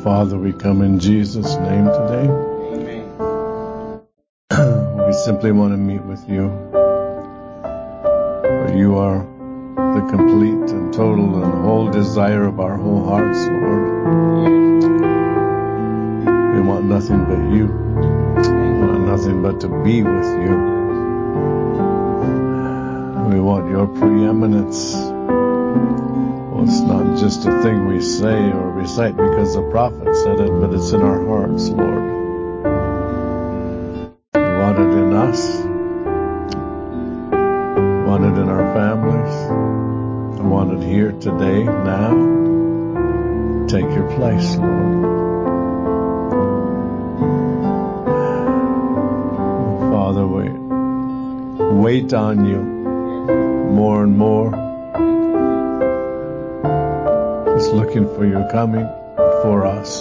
Father, we come in Jesus' name today. Amen. We simply want to meet with you. For you are the complete and total and whole desire of our whole hearts, Lord. We want nothing but you. We want nothing but to be with you. We want your preeminence. Well, it's not just a thing we say or recite because the prophet said it, but it's in our hearts, Lord. We want it in us. We want it in our families. I want it here today, now. Take your place, Lord. Father, we wait on you more and more. Just looking for your coming for us.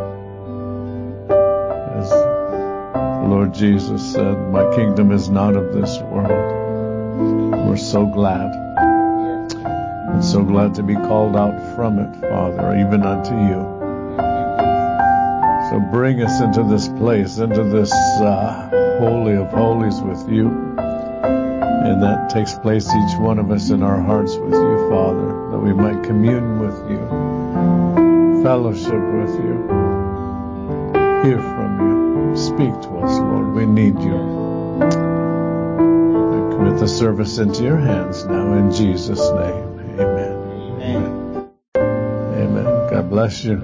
As the Lord Jesus said, my kingdom is not of this world. We're so glad. I'm so glad to be called out from it, Father, even unto you. So bring us into this place, into this holy of holies with you. And that takes place, each one of us, in our hearts with you, Father, that we might commune with you, fellowship with you, hear from you, speak to us, Lord. We need you. I commit the service into your hands now in Jesus' name. Amen. Amen. Amen. God bless you.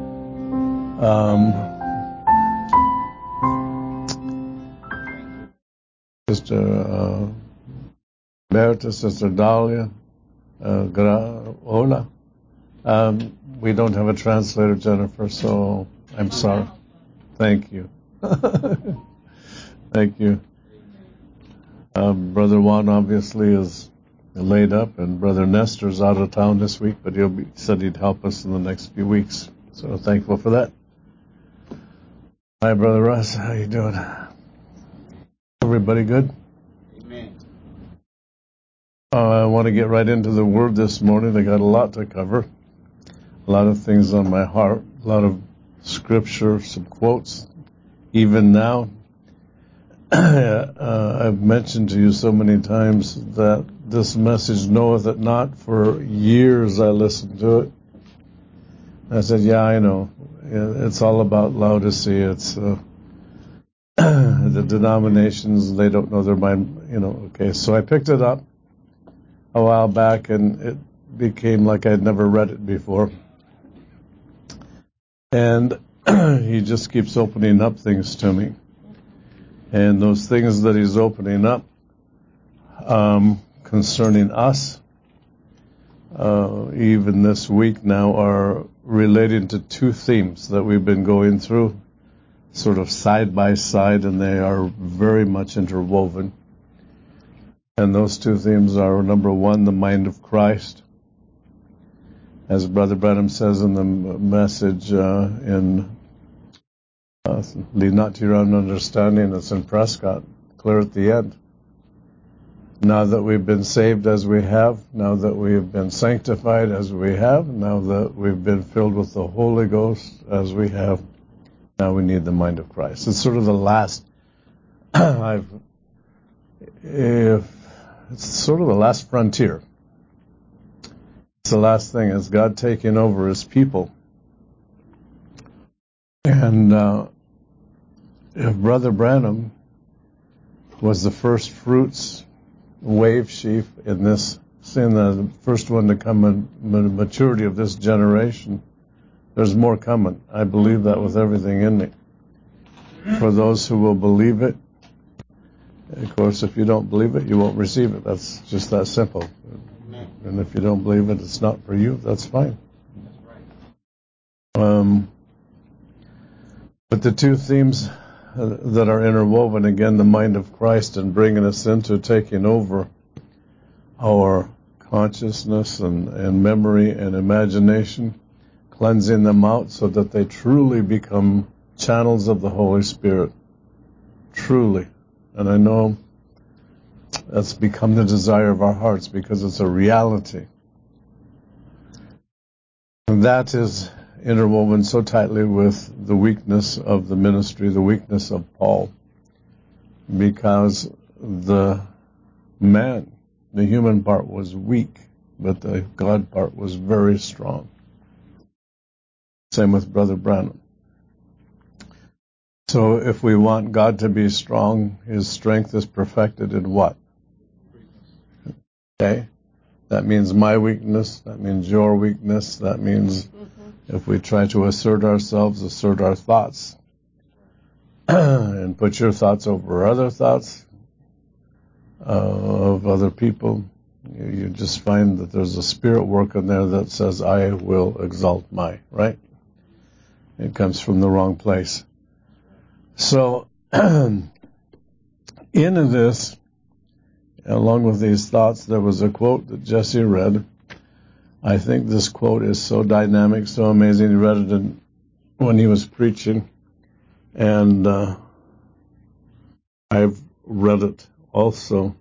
Sister Berta, Sister Dahlia, Hola. We don't have a translator, Jennifer, so I'm sorry. Thank you. Thank you. Brother Juan obviously is laid up, and Brother Nestor's out of town this week, but said he'd help us in the next few weeks. So thankful for that. Hi, Brother Russ. How you doing? Everybody good? Amen. I want to get right into the Word this morning. I got a lot to cover. A lot of things on my heart. A lot of scripture, some quotes. Even now, I've mentioned to you so many times that this message knoweth it not. For years I listened to it. I said, yeah, I know. It's all about Laodicea. It's the denominations, they don't know their mind, Okay, so I picked it up a while back, and it became like I'd never read it before. And he just keeps opening up things to me. And those things that he's opening up concerning us, even this week now, are relating to two themes that we've been going through, sort of side by side, and they are very much interwoven. And those two themes are, number one, the mind of Christ. As Brother Branham says in the message lean not to your own understanding, it's in Prescott, clear at the end. Now that we've been saved as we have, now that we have been sanctified as we have, now that we've been filled with the Holy Ghost as we have, now we need the mind of Christ. It's sort of the last, it's sort of the last frontier. It's the last thing. It's God taking over His people. And if Brother Branham was the first fruits wave sheaf in this sin, the first one to come in maturity of this generation, there's more coming. I believe that with everything in me. For those who will believe it, of course, if you don't believe it, you won't receive it. That's just that simple. And if you don't believe it, it's not for you. That's fine. But the two themes that are interwoven, again, the mind of Christ and bringing us into taking over our consciousness and memory and imagination, cleansing them out so that they truly become channels of the Holy Spirit. Truly. And I know that's become the desire of our hearts because it's a reality. And that is interwoven so tightly with the weakness of the ministry, the weakness of Paul, because the human part was weak, but the God part was very strong. Same with Brother Branham. So if we want God to be strong, His strength is perfected in what? Okay? That means my weakness, that means your weakness, that means if we try to assert ourselves, assert our thoughts, and put your thoughts over other thoughts of other people, you just find that there's a spirit work in there that says, I will exalt my, right? It comes from the wrong place. So, in this, along with these thoughts, there was a quote that Jesse read. I think this quote is so dynamic, so amazing. He read it when he was preaching, and I've read it also.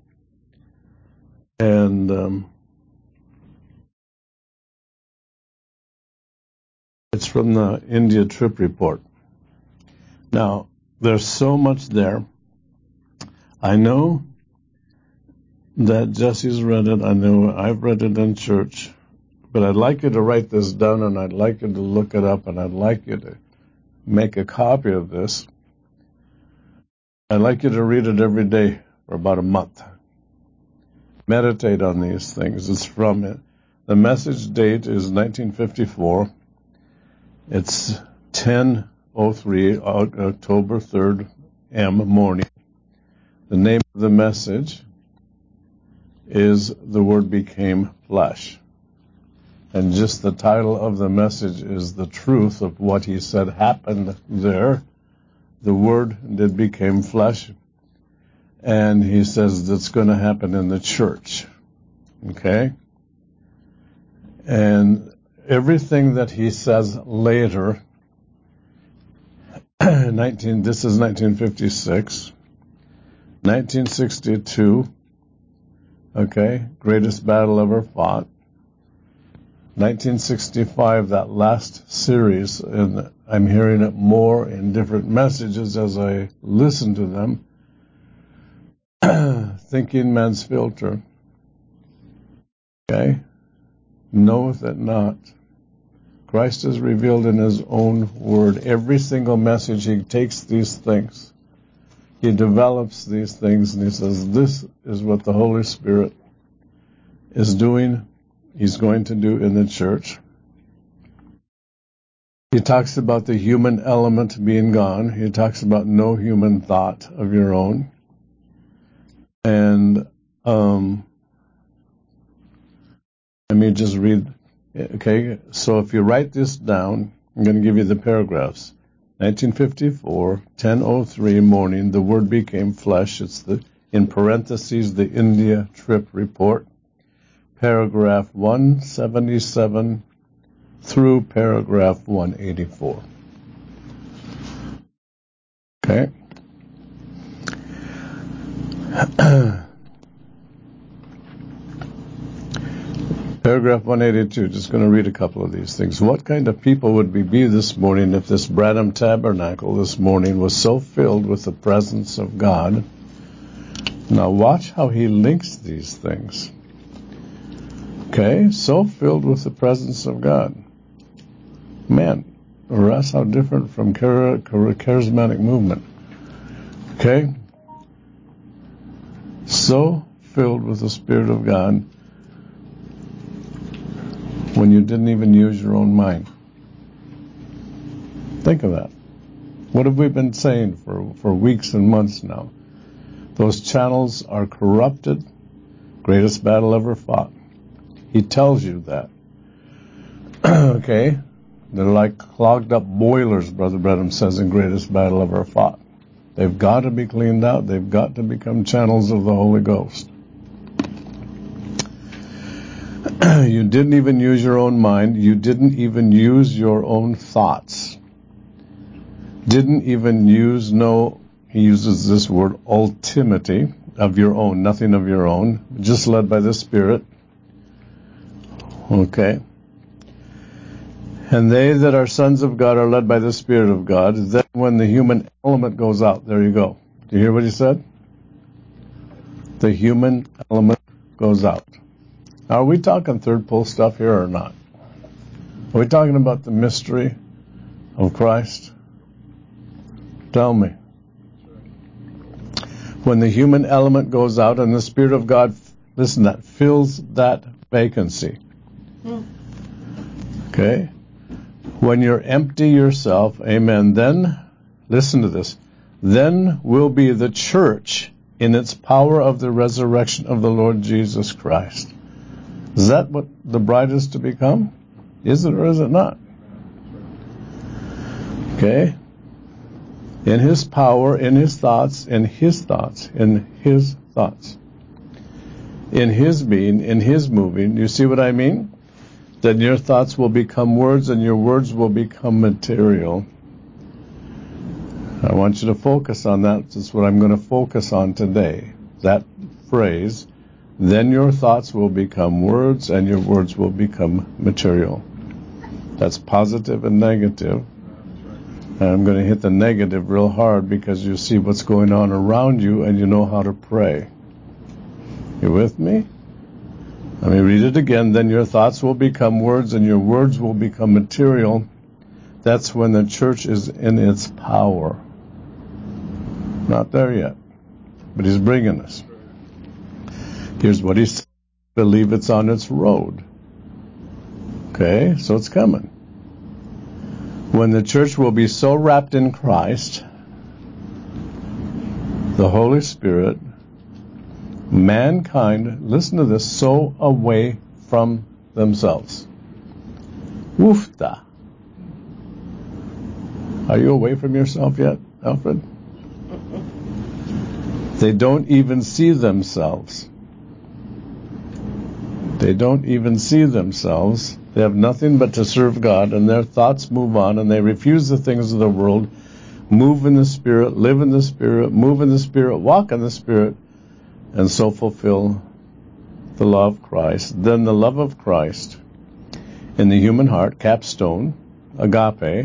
And it's from the India Trip Report. Now, there's so much there. I know that Jesse's read it. I know I've read it in church. But I'd like you to write this down, and I'd like you to look it up, and I'd like you to make a copy of this. I'd like you to read it every day for about a month. Meditate on these things. It's from it. The message date is 1954. It's 10:03, October 3rd, morning. The name of the message is The Word Became Flesh. And just the title of the message is the truth of what he said happened there. The Word did became flesh. And he says that's going to happen in the church. Okay? And everything that he says later, this is 1956, 1962, okay, greatest battle ever fought. 1965, that last series, and I'm hearing it more in different messages as I listen to them. Thinking man's filter. Okay? Knoweth it not. Christ is revealed in His own word. Every single message, He takes these things. He develops these things, and He says, this is what the Holy Spirit is doing. He's going to do in the church. He talks about the human element being gone. He talks about no human thought of your own. And let me just read. Okay, so if you write this down, I'm going to give you the paragraphs. 1954, 10:03 morning, the Word became flesh. It's in parentheses, the India Trip Report. Paragraph 177 through paragraph 184. Okay? Paragraph 182, just going to read a couple of these things. What kind of people would we be this morning if this Branham Tabernacle this morning was so filled with the presence of God? Now watch how he links these things. Okay, so filled with the presence of God. Man, that's how different from charismatic movement. Okay? So filled with the Spirit of God when you didn't even use your own mind. Think of that. What have we been saying for weeks and months now? Those channels are corrupted. Greatest battle ever fought. He tells you that. Okay? They're like clogged up boilers, Brother Branham says, in greatest battle ever fought. They've got to be cleaned out. They've got to become channels of the Holy Ghost. You didn't even use your own mind. You didn't even use your own thoughts. Didn't even use he uses this word, ultimity, of your own, nothing of your own, just led by the Spirit. Okay. And they that are sons of God are led by the Spirit of God. Then when the human element goes out, there you go. Do you hear what he said? The human element goes out. Now, are we talking third pole stuff here or not? Are we talking about the mystery of Christ? Tell me. When the human element goes out and the Spirit of God, listen, that fills that vacancy. Okay? When you're empty yourself, amen, then, listen to this, then will be the church in its power of the resurrection of the Lord Jesus Christ. Is that what the bride is to become? Is it or is it not? Okay? In His power, in His thoughts, in His thoughts, in His thoughts. In His being, in His moving. You see what I mean? Then your thoughts will become words and your words will become material. I want you to focus on that. That's what I'm going to focus on today. That phrase, then your thoughts will become words and your words will become material. That's positive and negative. And I'm going to hit the negative real hard because you see what's going on around you and you know how to pray. You with me? Let me read it again. Then your thoughts will become words and your words will become material. That's when the church is in its power. Not there yet, but He's bringing us. Here's what He said. Believe it's on its road. Okay, so it's coming. When the church will be so wrapped in Christ, the Holy Spirit, mankind, listen to this, so away from themselves. Woofta. Are you away from yourself yet, Alfred? They don't even see themselves. They don't even see themselves. They have nothing but to serve God, and their thoughts move on, and they refuse the things of the world, move in the Spirit, live in the Spirit, move in the Spirit, walk in the Spirit, and so fulfill the law of Christ. Then the love of Christ in the human heart, capstone, agape,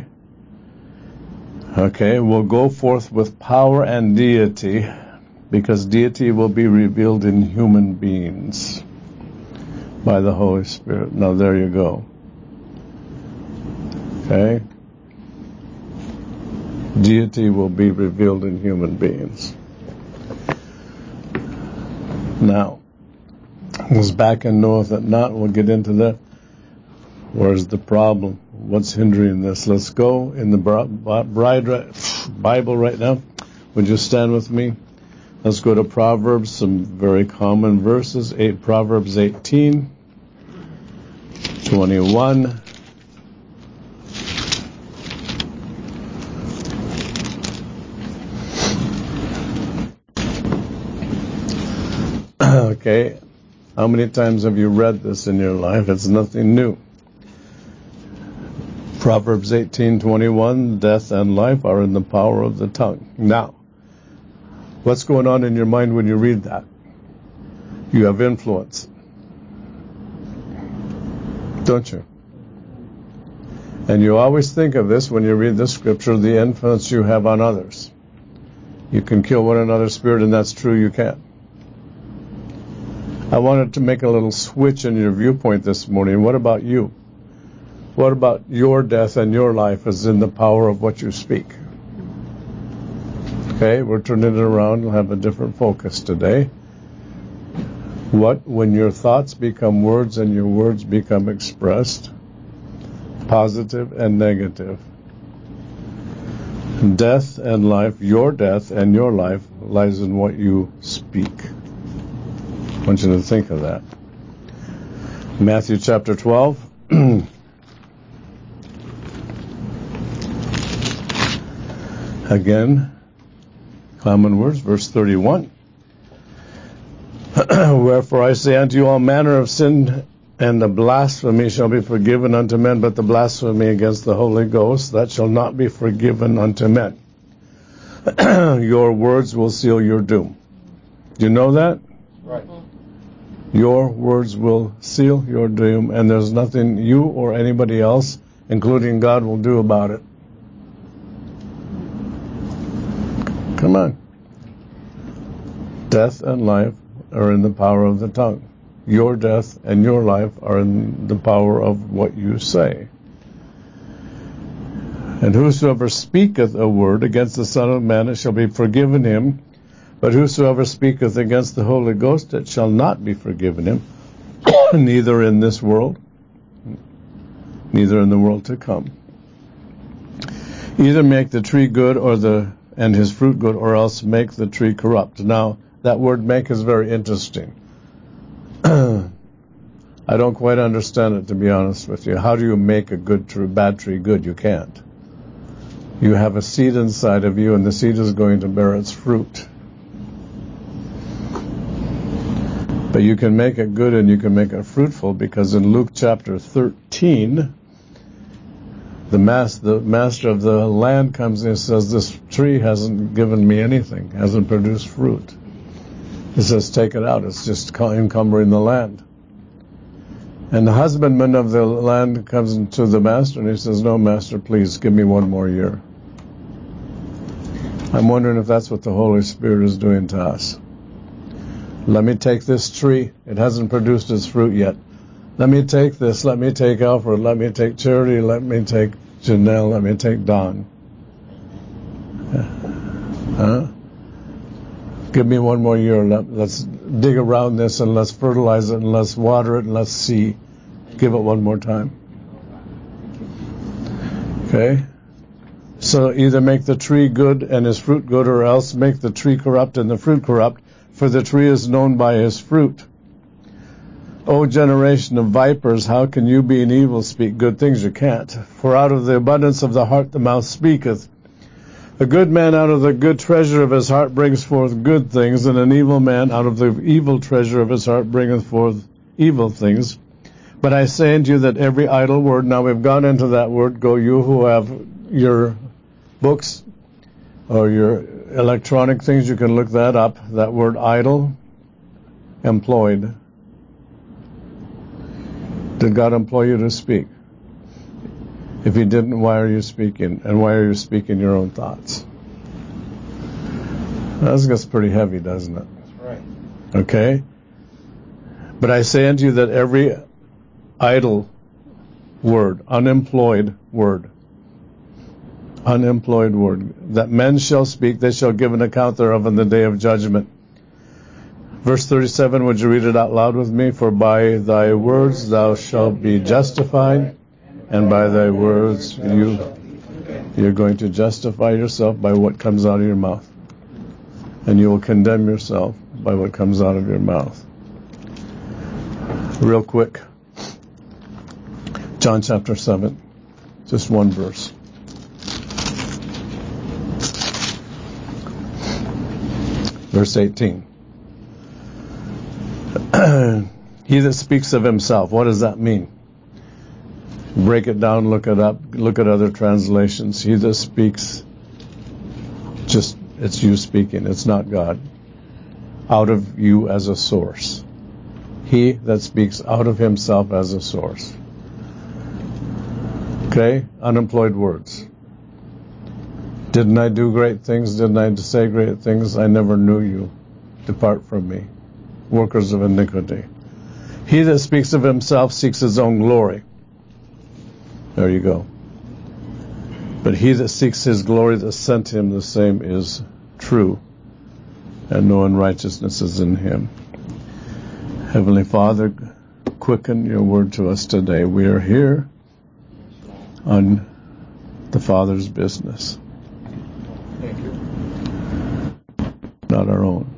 okay, will go forth with power and deity, because deity will be revealed in human beings by the Holy Spirit. Now there you go. Okay? Deity will be revealed in human beings. Now, was back and knoweth it not. We'll get into that. Where's the problem? What's hindering this? Let's go in the Bible right now. Would you stand with me? Let's go to Proverbs, some very common verses. Proverbs 18, 21. Okay, how many times have you read this in your life? It's nothing new. Proverbs 18:21, death and life are in the power of the tongue. Now, what's going on in your mind when you read that? You have influence, don't you? And you always think of this when you read the scripture, the influence you have on others. You can kill one another's spirit, and that's true, you can. I wanted to make a little switch in your viewpoint this morning. What about you? What about your death and your life is in the power of what you speak? Okay, we're turning it around. We'll have a different focus today. What, when your thoughts become words and your words become expressed, positive and negative. Death and life, your death and your life lies in what you speak. I want you to think of that. Matthew chapter 12. Again, common words, verse 31. Wherefore I say unto you, all manner of sin and the blasphemy shall be forgiven unto men, but the blasphemy against the Holy Ghost, that shall not be forgiven unto men. Your words will seal your doom. Do you know that? Right. Your words will seal your doom, and there's nothing you or anybody else including God, will do about it. Come on. Death and life are in the power of the tongue. Your death and your life are in the power of what you say. And whosoever speaketh a word against the Son of Man, it shall be forgiven him. But whosoever speaketh against the Holy Ghost, it shall not be forgiven him, neither in this world, neither in the world to come. Either make the tree good and his fruit good, or else make the tree corrupt. Now, that word make is very interesting. I don't quite understand it, to be honest with you. How do you make a bad tree good? You can't. You have a seed inside of you, and the seed is going to bear its fruit. But you can make it good and you can make it fruitful, because in Luke chapter 13, the master of the land comes in and says, this tree hasn't given me anything, hasn't produced fruit. He says, take it out. It's just encumbering the land. And the husbandman of the land comes to the master and he says, no, master, please give me one more year. I'm wondering if that's what the Holy Spirit is doing to us. Let me take this tree. It hasn't produced its fruit yet. Let me take this. Let me take Alfred. Let me take Charity. Let me take Janelle. Let me take Don. Give me one more year. Let's dig around this and let's fertilize it and let's water it and let's see. Give it one more time. Okay? So either make the tree good and his fruit good, or else make the tree corrupt and the fruit corrupt, for the tree is known by his fruit. O generation of vipers, how can you being evil speak good things? You can't. For out of the abundance of the heart the mouth speaketh. A good man out of the good treasure of his heart brings forth good things, and an evil man out of the evil treasure of his heart bringeth forth evil things. But I say unto you that every idle word, now we've gone into that word, go you who have your books or your electronic things, you can look that up. That word idle, employed. Did God employ you to speak? If he didn't, why are you speaking? And why are you speaking your own thoughts? That gets pretty heavy, doesn't it? That's right. Okay? But I say unto you that every idle word, unemployed word, that men shall speak, they shall give an account thereof in the day of judgment. Verse 37, would you read it out loud with me? For by thy words thou shalt be justified, and by thy words you're going to justify yourself by what comes out of your mouth. And you will condemn yourself by what comes out of your mouth. Real quick. John chapter 7. Just one verse. Verse 18. He that speaks of himself, what does that mean? Break it down, look it up, look at other translations. He that speaks, just, it's you speaking, it's not God. Out of you as a source. He that speaks out of himself as a source. Okay? Unemployed words. Didn't I do great things? Didn't I say great things? I never knew you. Depart from me, workers of iniquity. He that speaks of himself seeks his own glory. There you go. But he that seeks his glory that sent him, the same is true, and no unrighteousness is in him. Heavenly Father, quicken your word to us today. We are here on the Father's business. Thank you. Not our own.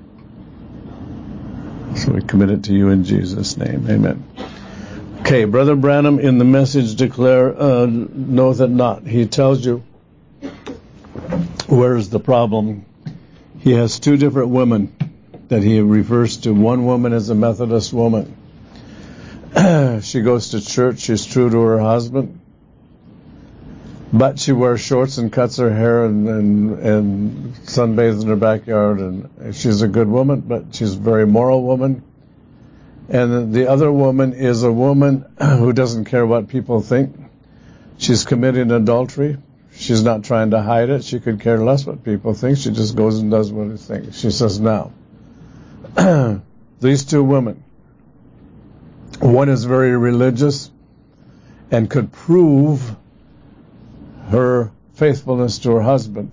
So we commit it to you in Jesus' name. Amen. Okay, Brother Branham in the message declare, knoweth it not. He tells you where is the problem. He has two different women that he refers to. One woman is a Methodist woman. She goes to church. She's true to her husband. But she wears shorts and cuts her hair and sunbathes in her backyard. And she's a good woman, but she's a very moral woman. And the other woman is a woman who doesn't care what people think. She's committing adultery. She's not trying to hide it. She could care less what people think. She just goes and does what they think. She says, now, these two women, one is very religious and could prove her faithfulness to her husband.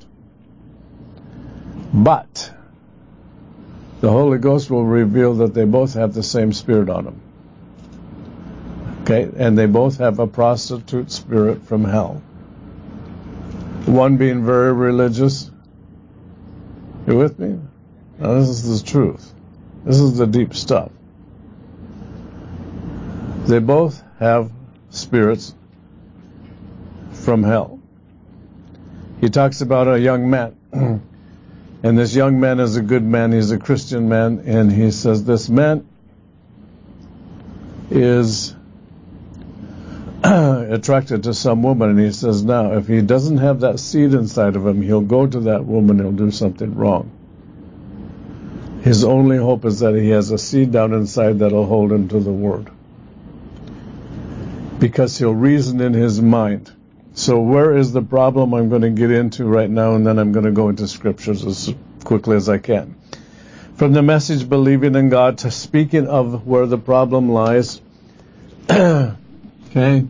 But the Holy Ghost will reveal that they both have the same spirit on them. Okay? And they both have a prostitute spirit from hell. One being very religious. You with me? Now this is the truth. This is the deep stuff. They both have spirits from hell. He talks about a young man. And this young man is a good man. He's a Christian man. And he says this man is attracted to some woman. And he says, now, if he doesn't have that seed inside of him, he'll go to that woman and he'll do something wrong. His only hope is that he has a seed down inside that'll hold him to the Word. Because he'll reason in his mind. So where is the problem I'm going to get into right now, and then I'm going to go into scriptures as quickly as I can. From the Message, Believing in God, to speaking of where the problem lies, okay,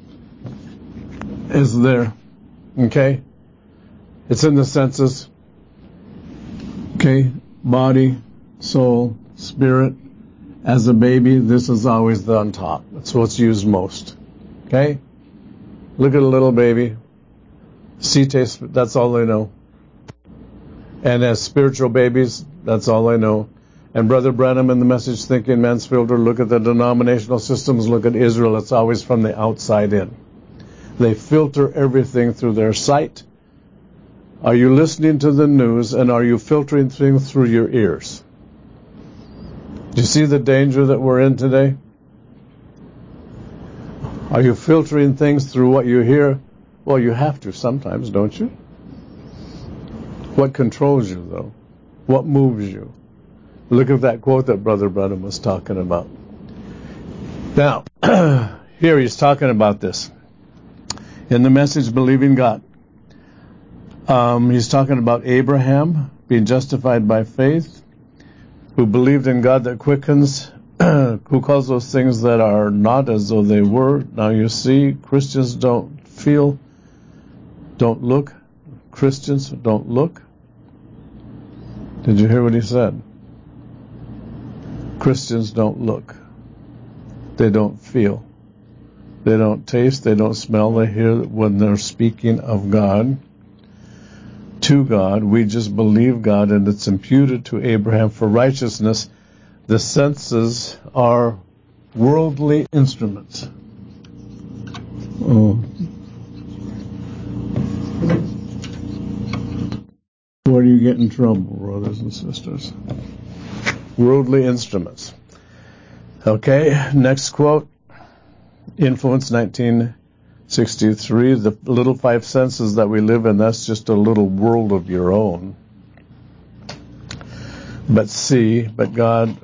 is there, okay? It's in the senses, okay, body, soul, spirit. As a baby, this is always the on top. That's what's used most, okay? Look at a little baby. See, taste, that's all they know. And as spiritual babies, that's all they know. And Brother Branham in the Message, Thinking Man's Filter, look at the denominational systems, look at Israel. It's always from the outside in. They filter everything through their sight. Are you listening to the news, and are you filtering things through your ears? Do you see the danger that we're in today? Are you filtering things through what you hear? Well, you have to sometimes, don't you? What controls you, though? What moves you? Look at that quote that Brother Branham was talking about. Now, here he's talking about this. In the Message, Believing God, he's talking about Abraham being justified by faith, who believed in God that quickens, who calls those things that are not as though they were. Now you see, Christians don't feel, don't look. Christians don't look. Did you hear what he said? Christians don't look. They don't feel. They don't taste. They don't smell. They hear when they're speaking of God. To God, we just believe God, and it's imputed to Abraham for righteousness. The senses are worldly instruments. Oh. Where do you get in trouble, brothers and sisters? Worldly instruments. Okay, next quote. Influence 1963. The little five senses that we live in, that's just a little world of your own. But God,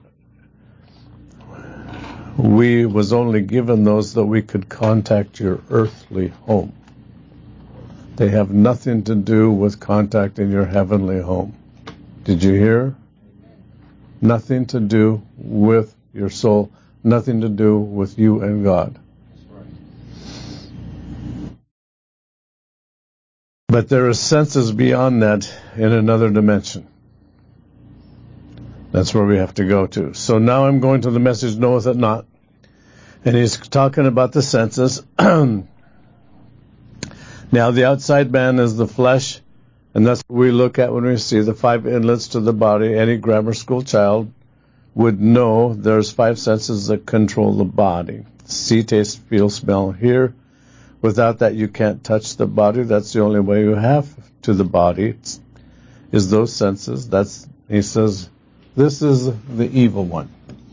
we was only given those that we could contact your earthly home. They have nothing to do with contacting your heavenly home. Did you hear? Nothing to do with your soul. Nothing to do with you and God. But there are senses beyond that in another dimension. That's where we have to go to. So now I'm going to the Message, Knoweth It Not. And he's talking about the senses. Now the outside man is the flesh, and that's what we look at when we see the five inlets to the body. Any grammar school child would know there's five senses that control the body. See, taste, feel, smell, hear. Without that, you can't touch the body. That's the only way you have to the body, is those senses. He says, this is the evil one.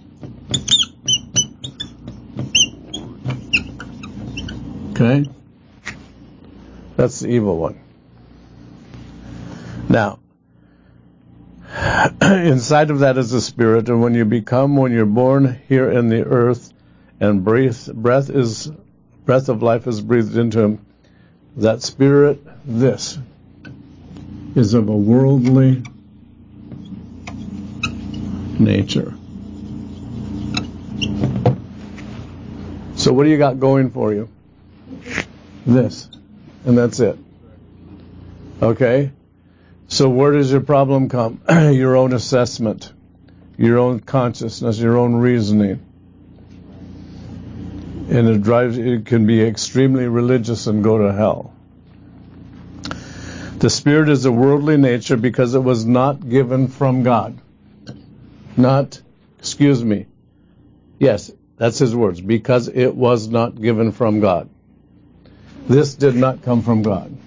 Okay? That's the evil one. Now, inside of that is the spirit, and when you're born here in the earth, and breath is breath of life is breathed into him. That spirit, this, is of a worldly nature. So what do you got going for you? This. And that's it. Okay? So where does your problem come? Your own assessment, your own consciousness, your own reasoning. And it can be extremely religious and go to hell. The spirit is a worldly nature because it was not given from God. Yes, that's his words. Because it was not given from God. This did not come from God.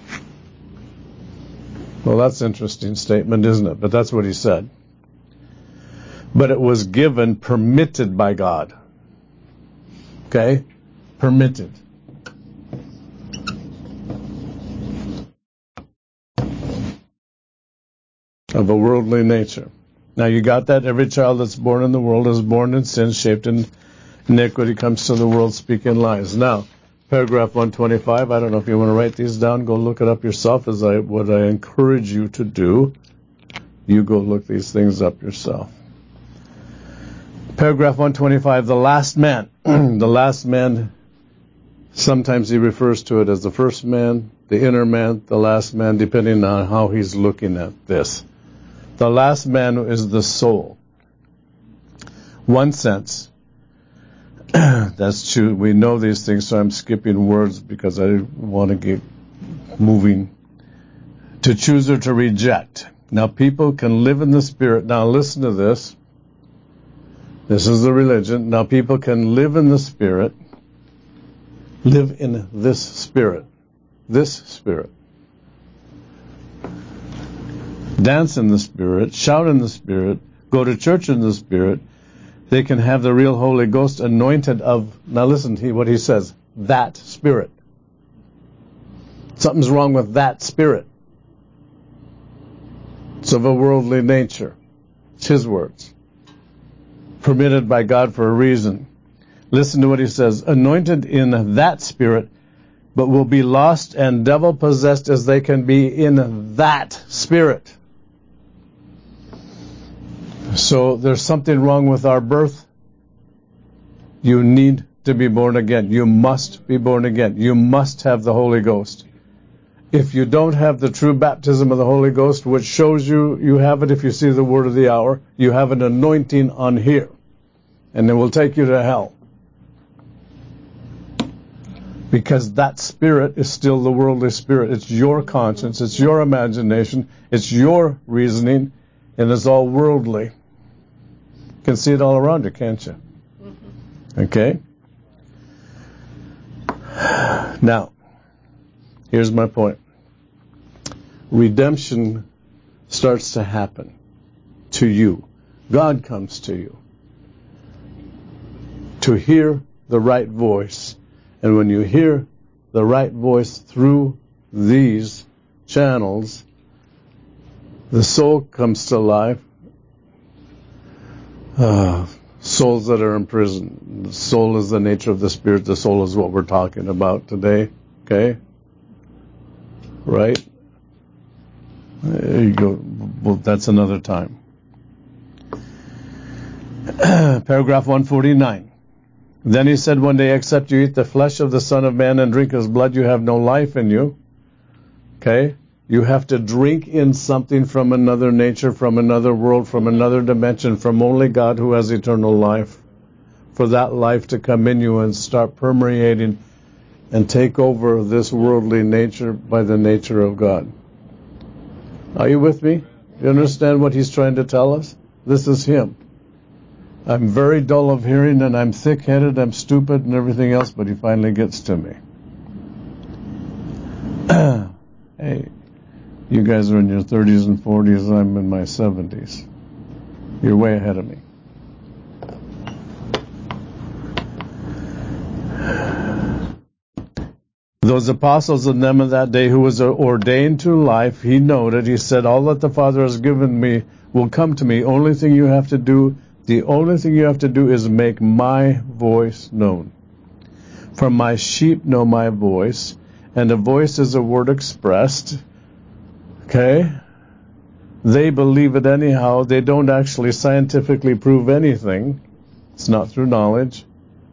Well, that's an interesting statement, isn't it? But that's what he said. But it was given, permitted by God. Okay? Permitted. Of a worldly nature. Now you got that? Every child that's born in the world is born in sin, shaped in iniquity, comes to the world speaking lies. Now, paragraph 125, I don't know if you want to write these down, go look it up yourself, what I encourage you to do. You go look these things up yourself. Paragraph 125, the last man. The last man, sometimes he refers to it as the first man, the inner man, the last man, depending on how he's looking at this. The last man is the soul. One sense. That's true. We know these things, so I'm skipping words because I want to get moving. To choose or to reject. Now, people can live in the spirit. Now, listen to this. This is the religion. Now, people can live in the spirit. Live in this spirit. This spirit. Dance in the spirit. Shout in the spirit. Go to church in the spirit. They can have the real Holy Ghost anointed of, now listen to what he says, that spirit. Something's wrong with that spirit. It's of a worldly nature. It's his words. Permitted by God for a reason. Listen to what he says. Anointed in that spirit, but will be lost and devil-possessed as they can be in that spirit. So there's something wrong with our birth. You need to be born again. You must be born again. You must have the Holy Ghost. If you don't have the true baptism of the Holy Ghost, which shows you have it if you see the word of the hour, you have an anointing on here. And it will take you to hell. Because that spirit is still the worldly spirit. It's your conscience. It's your imagination. It's your reasoning. And it's all worldly. You can see it all around you, can't you? Okay? Now, here's my point. Redemption starts to happen to you. God comes to you. To hear the right voice. And when you hear the right voice through these channels, the soul comes to life. Souls that are in prison. The soul is the nature of the spirit. The soul is what we're talking about today. Okay? Right? There you go. Well, that's another time. Paragraph 149. Then he said one day, except you eat the flesh of the Son of Man and drink his blood, you have no life in you. Okay? You have to drink in something from another nature, from another world, from another dimension, from only God who has eternal life. For that life to come in you and start permeating and take over this worldly nature by the nature of God. Are you with me? You understand what he's trying to tell us? This is him. I'm very dull of hearing and I'm thick-headed, I'm stupid and everything else, but he finally gets to me. Hey, you guys are in your 30s and 40s, I'm in my 70s. You're way ahead of me. Those apostles and them of that day who was ordained to life, he noted, he said, all that the Father has given me will come to me. The only thing you have to do is make my voice known. For my sheep know my voice, and a voice is a word expressed. Okay? They believe it anyhow. They don't actually scientifically prove anything. It's not through knowledge.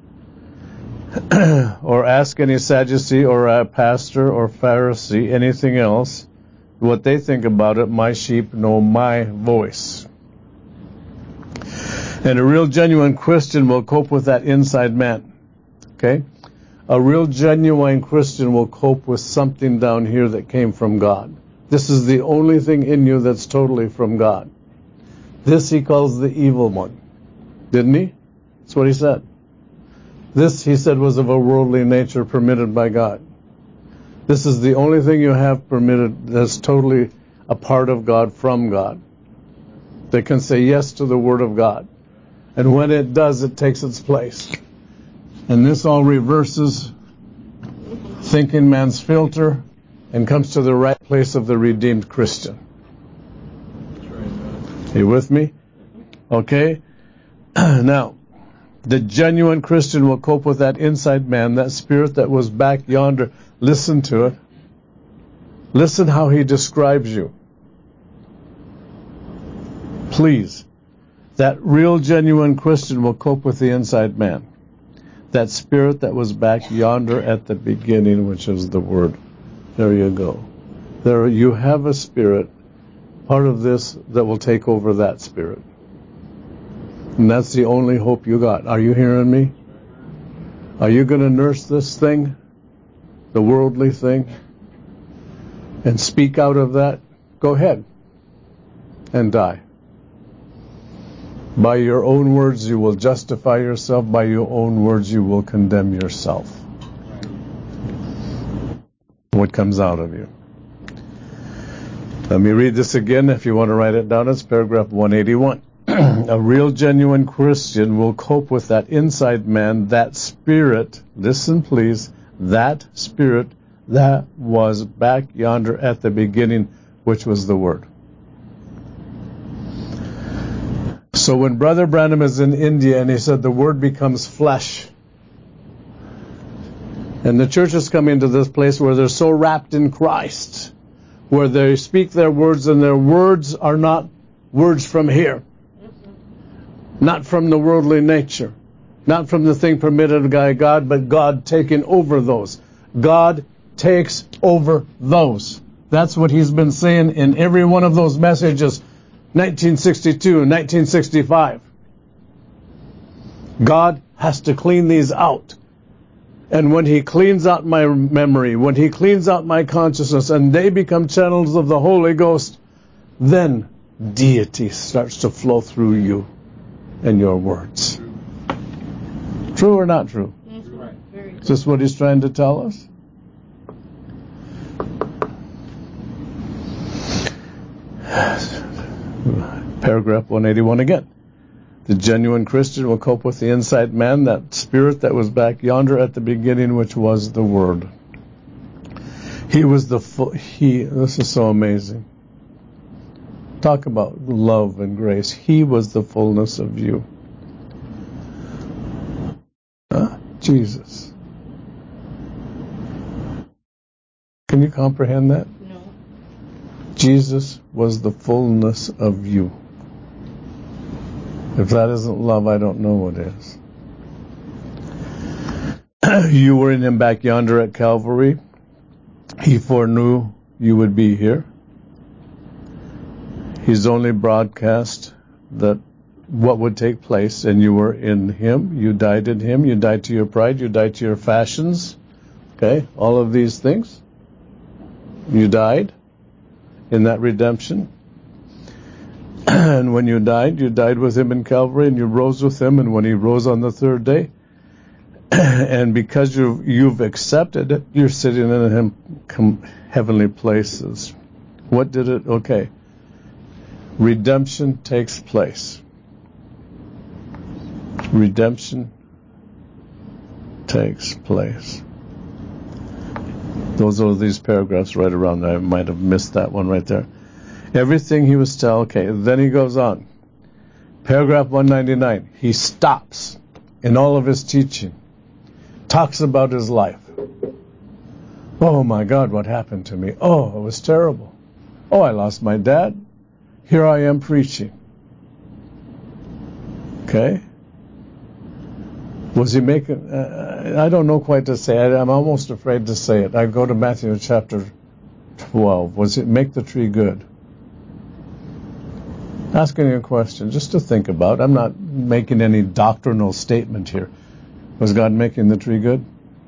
Or ask any Sadducee or a pastor or Pharisee, anything else, what they think about it. My sheep know my voice. And a real genuine Christian will cope with that inside man. Okay? A real genuine Christian will cope with something down here that came from God. This is the only thing in you that's totally from God. This he calls the evil one. Didn't he? That's what he said. This, he said, was of a worldly nature permitted by God. This is the only thing you have permitted that's totally a part of God, from God. That can say yes to the Word of God. And when it does, it takes its place. And this all reverses thinking man's filter and comes to the right place of the redeemed Christian. Are you with me? Okay? Now, the genuine Christian will cope with that inside man, that spirit that was back yonder. Listen to it. Listen how he describes you. Please. That real genuine Christian will cope with the inside man. That spirit that was back yonder at the beginning, which is the Word. There you go. There you have a spirit, part of this, that will take over that spirit. And that's the only hope you got. Are you hearing me? Are you going to nurse this thing, the worldly thing, and speak out of that? Go ahead and die. By your own words you will justify yourself. By your own words you will condemn yourself. What comes out of you. Let me read this again. If you want to write it down, it's paragraph 181. A real genuine Christian will cope with that inside man, that spirit, listen please, that spirit that was back yonder at the beginning, which was the Word. So when Brother Branham is in India and he said the Word becomes flesh, and the church is coming to this place where they're so wrapped in Christ, where they speak their words and their words are not words from here, not from the worldly nature, not from the thing permitted by God, but God taking over those. God takes over those. That's what he's been saying in every one of those messages. 1962 and 1965. God has to clean these out. And when he cleans out my memory, when he cleans out my consciousness, and they become channels of the Holy Ghost, then deity starts to flow through you and your words. True or not true? Is this what he's trying to tell us? Paragraph 181 again. The genuine Christian will cope with the inside man, that spirit that was back yonder at the beginning, which was the Word. He was the this is so amazing. Talk about love and grace. He was the fullness of you. Jesus. Can you comprehend that? No. Jesus was the fullness of you. If that isn't love, I don't know what is. You were in him back yonder at Calvary. He foreknew you would be here. He's only broadcast that what would take place, and you were in him. You died in him. You died to your pride. You died to your fashions. Okay, all of these things. You died in that redemption. And when you died with him in Calvary, and you rose with him, and when he rose on the third day, and because you've accepted it, you're sitting in him heavenly places. What did it? Okay. Redemption takes place. Redemption takes place. Those are these paragraphs right around there. I might have missed that one right there. Everything he was telling. Okay, then he goes on. Paragraph 199. He stops in all of his teaching. Talks about his life. Oh my God, what happened to me? Oh, it was terrible. Oh, I lost my dad. Here I am preaching. Okay? Was he making... I don't know quite to say it. I'm almost afraid to say it. I go to Matthew chapter 12. Was it make the tree good? Asking you a question just to think about. I'm not making any doctrinal statement here. Was God making the tree good?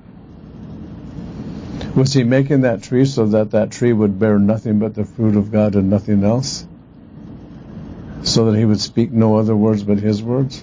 Was he making that tree so that that tree would bear nothing but the fruit of God and nothing else? So that he would speak no other words but his words?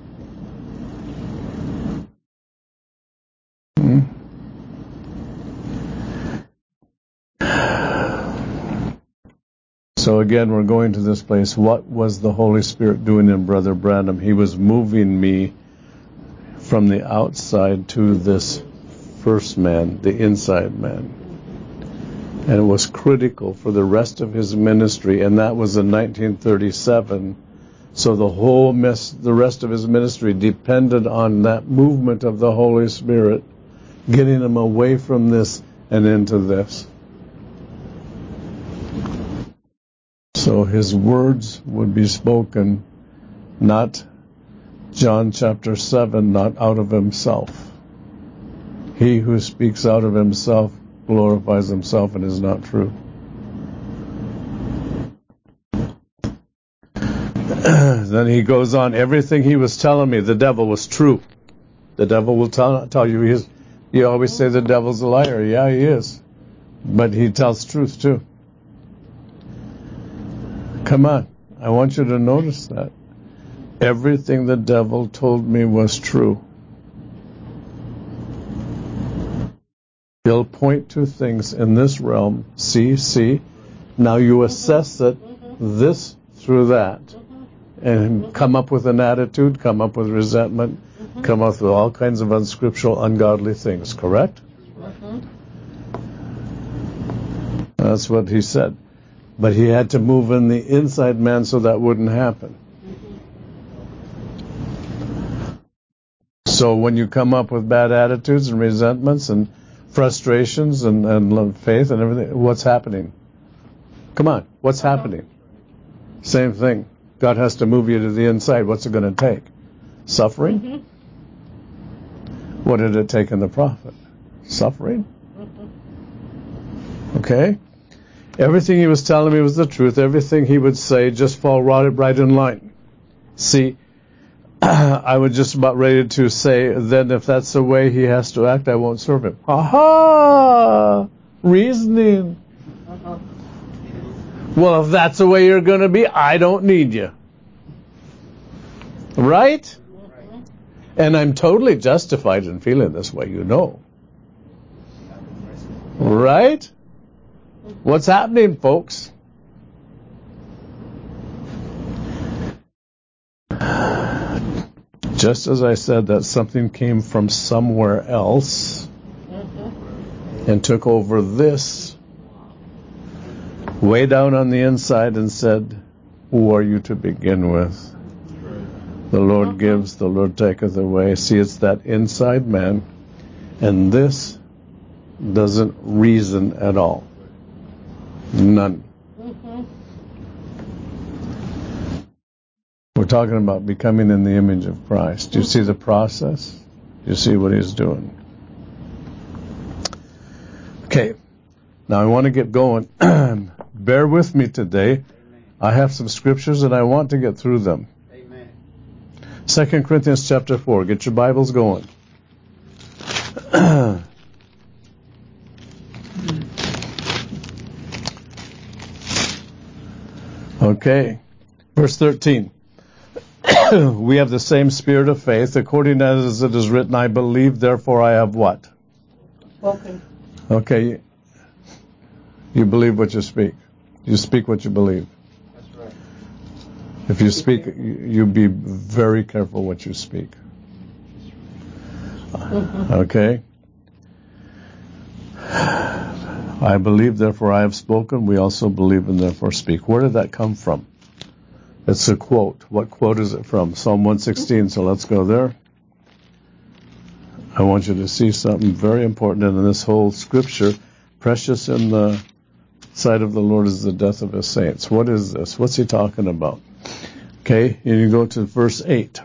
So again, we're going to this place. What was the Holy Spirit doing in Brother Branham? He was moving me from the outside to this first man, the inside man. And it was critical for the rest of his ministry, and that was in 1937. So the rest of his ministry depended on that movement of the Holy Spirit, getting him away from this and into this. So his words would be spoken, not John chapter 7, not out of himself. He who speaks out of himself glorifies himself and is not true. Then he goes on, everything he was telling me, the devil was true. The devil will tell you, you always say the devil's a liar. Yeah, he is. But he tells truth too. Come on, I want you to notice that. Everything the devil told me was true. He'll point to things in this realm. See. Now you assess it, this through that, and come up with an attitude, come up with resentment, come up with all kinds of unscriptural, ungodly things, correct? That's what he said. But he had to move in the inside man so that wouldn't happen. So when you come up with bad attitudes and resentments and frustrations and faith and everything, what's happening? Come on, what's happening? Same thing. God has to move you to the inside. What's it going to take? Suffering? What did it take in the prophet? Suffering? Okay? Everything he was telling me was the truth. Everything he would say just fall right in line. See, I was just about ready to say, then if that's the way he has to act, I won't serve him. Aha! Reasoning. Well, if that's the way you're going to be, I don't need you. Right? And I'm totally justified in feeling this way, you know. Right? What's happening, folks? Just as I said that something came from somewhere else and took over this, way down on the inside and said, who are you to begin with? The Lord gives, the Lord taketh away. See, it's that inside man, and this doesn't reason at all. None. We're talking about becoming in the image of Christ. Do you see the process? Do you see what he's doing? Okay. Now I want to get going. Bear with me today. I have some scriptures and I want to get through them. 2 Corinthians chapter 4. Get your Bibles going. Okay. Verse 13. We have the same spirit of faith, according as it is written, I believe, therefore I have what? Spoken. Okay. You believe what you speak. You speak what you believe. That's right. If you speak, you be very careful what you speak. Okay? I believe, therefore I have spoken. We also believe and therefore speak. Where did that come from? It's a quote. What quote is it from? Psalm 116. So let's go there. I want you to see something very important in this whole scripture. Precious in the sight of the Lord is the death of his saints. What is this? What's he talking about? Okay, and you go to verse 8.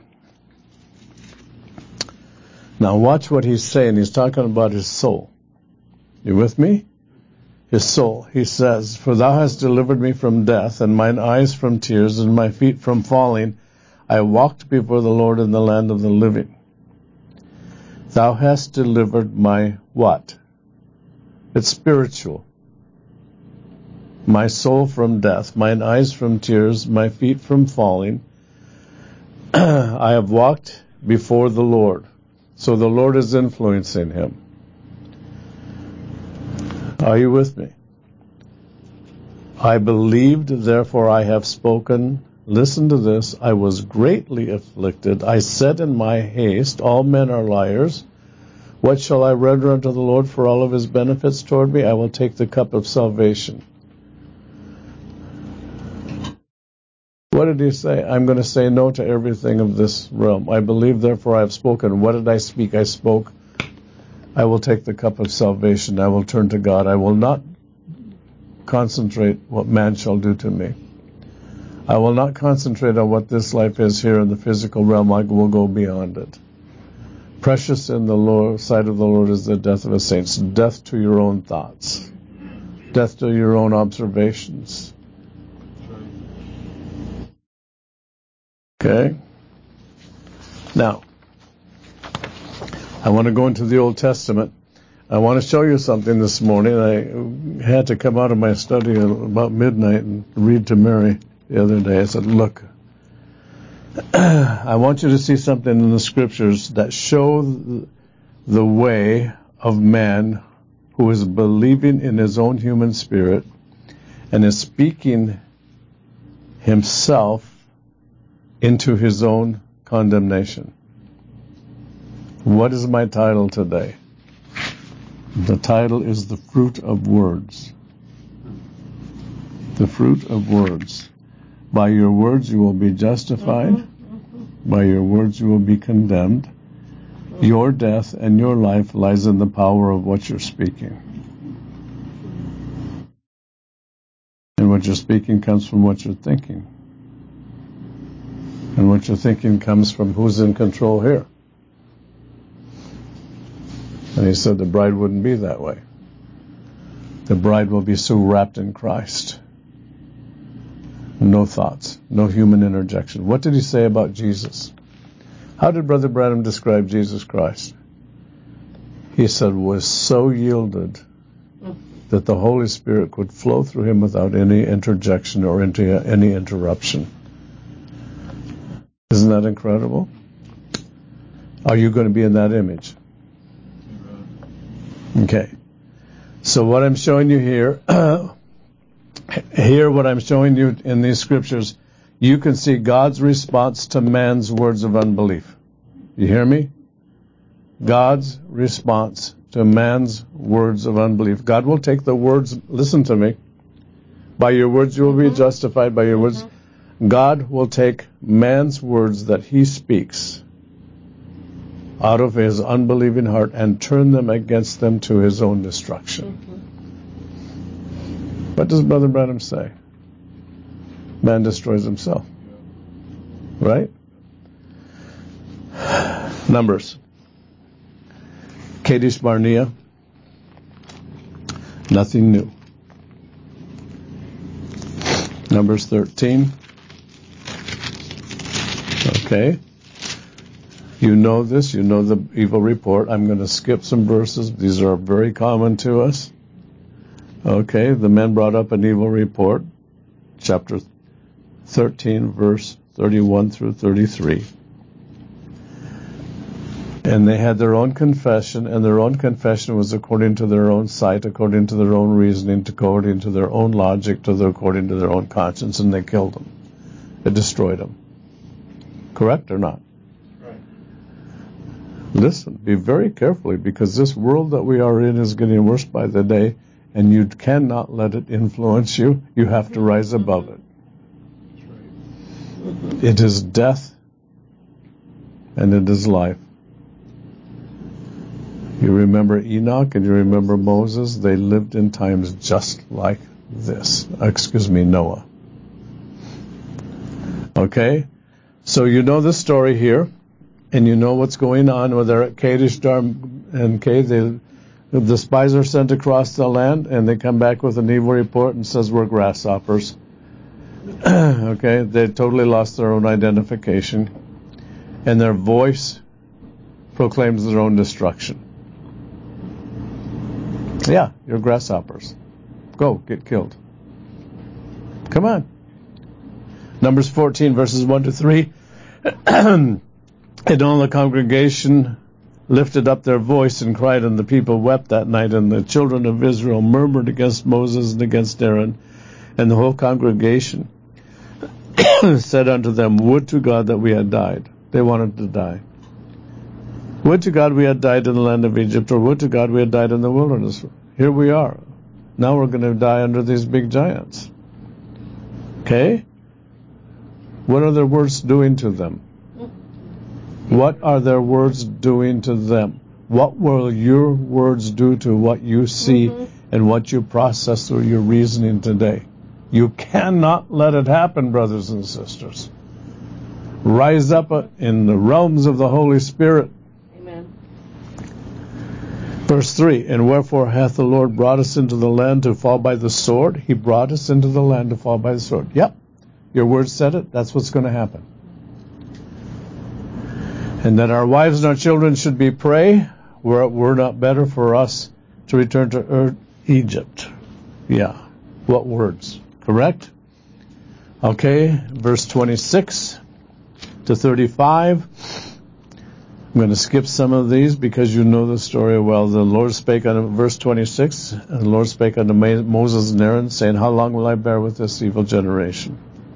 Now watch what he's saying. He's talking about his soul. You with me? His soul. He says, "For thou hast delivered me from death, and mine eyes from tears, and my feet from falling. I walked before the Lord in the land of the living. Thou hast delivered my" what? It's spiritual. "My soul from death, mine eyes from tears, my feet from falling. I have walked before the Lord." So the Lord is influencing him. Are you with me? "I believed, therefore I have spoken." Listen to this. "I was greatly afflicted. I said in my haste, all men are liars. What shall I render unto the Lord for all of his benefits toward me? I will take the cup of salvation." What did he say? "I'm going to say no to everything of this realm. I believe, therefore I have spoken." What did I speak? I spoke. I will take the cup of salvation. I will turn to God. I will not concentrate what man shall do to me. I will not concentrate on what this life is here in the physical realm. I will go beyond it. Precious in the sight of the Lord is the death of his saints. Death to your own thoughts. Death to your own observations. Okay? Now, I want to go into the Old Testament. I want to show you something this morning. I had to come out of my study about midnight and read to Mary the other day. I said, "Look, I want you to see something in the scriptures that show the way of man who is believing in his own human spirit and is speaking himself into his own condemnation." What is my title today? The title is "The Fruit of Words." The fruit of words. By your words you will be justified. By your words you will be condemned. Your death and your life lies in the power of what you're speaking. And what you're speaking comes from what you're thinking. And what you're thinking comes from who's in control here. And he said the bride wouldn't be that way. The bride will be so wrapped in Christ. No thoughts, no human interjection. What did he say about Jesus? How did Brother Branham describe Jesus Christ? He said, was so yielded that the Holy Spirit could flow through him without any interjection or any interruption. Isn't that incredible? Are you going to be in that image? Okay. So what I'm showing you here, what I'm showing you in these scriptures, you can see God's response to man's words of unbelief. You hear me? God's response to man's words of unbelief. God will take the words, listen to me, by your words you will be justified, by your words. God will take man's words that he speaks out of his unbelieving heart and turn them against them to his own destruction. What does Brother Branham say? Man destroys himself. Right? Numbers. Kadesh Barnea. Nothing new. Numbers 13. Okay. You know this. You know the evil report. I'm going to skip some verses. These are very common to us. Okay. The men brought up an evil report. Chapter 13, verse 31 through 33. And they had their own confession, and their own confession was according to their own sight, according to their own reasoning, according to their own logic, according to their own conscience, and they killed them. It destroyed them. Correct or not? Right. Listen, be very carefully, because this world that we are in is getting worse by the day, and you cannot let it influence you. You have to rise above it. That's right. It is death, and it is life. You remember Enoch and you remember Moses? They lived in times just like this. Noah. Okay? So you know the story here, and you know what's going on with they're at Kadesh and the spies are sent across the land, and they come back with an evil report and says we're grasshoppers. Okay? They totally lost their own identification, and their voice proclaims their own destruction. Yeah, you're grasshoppers. Go, get killed. Come on. Numbers 14, verses 1 to 3. And all the congregation lifted up their voice and cried, and the people wept that night, and the children of Israel murmured against Moses and against Aaron, and the whole congregation said unto them, would to God that we had died. They wanted to die. Would to God we had died in the land of Egypt, or would to God we had died in the wilderness. Here we are. Now we're going to die under these big giants. Okay? What are their words doing to them? What are their words doing to them? What will your words do to what you see and what you process through your reasoning today? You cannot let it happen, brothers and sisters. Rise up in the realms of the Holy Spirit. Amen. Verse 3, and wherefore hath the Lord brought us into the land to fall by the sword? He brought us into the land to fall by the sword. Yep. Your word said it. That's what's going to happen. And that our wives and our children should be prey. Were not better for us to return to Egypt. Yeah. What words? Correct? Okay. Verse 26 to 35. I'm going to skip some of these because you know the story well. The Lord spake unto, verse 26, and the Lord spake unto Moses and Aaron, saying, how long will I bear with this evil generation?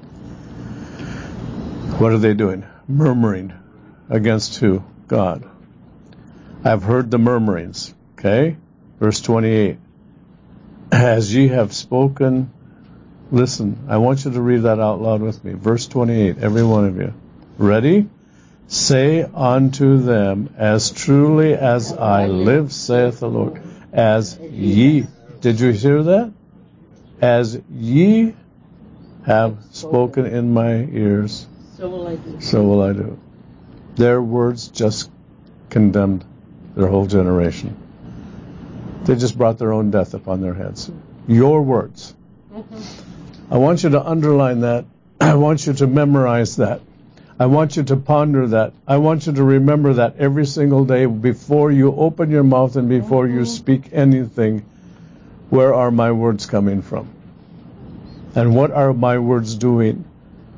What are they doing? Murmuring. Against who? God. I've heard the murmurings. Okay? Verse 28. As ye have spoken, listen, I want you to read that out loud with me. Verse 28, every one of you. Ready? Say unto them, as truly as I live, saith the Lord, as ye, did you hear that? As ye have spoken in my ears, so will I do. So will I do. Their words just condemned their whole generation. They just brought their own death upon their heads. Your words. I want you to underline that. I want you to memorize that. I want you to ponder that. I want you to remember that every single day before you open your mouth and before you speak anything. Where are my words coming from? And what are my words doing?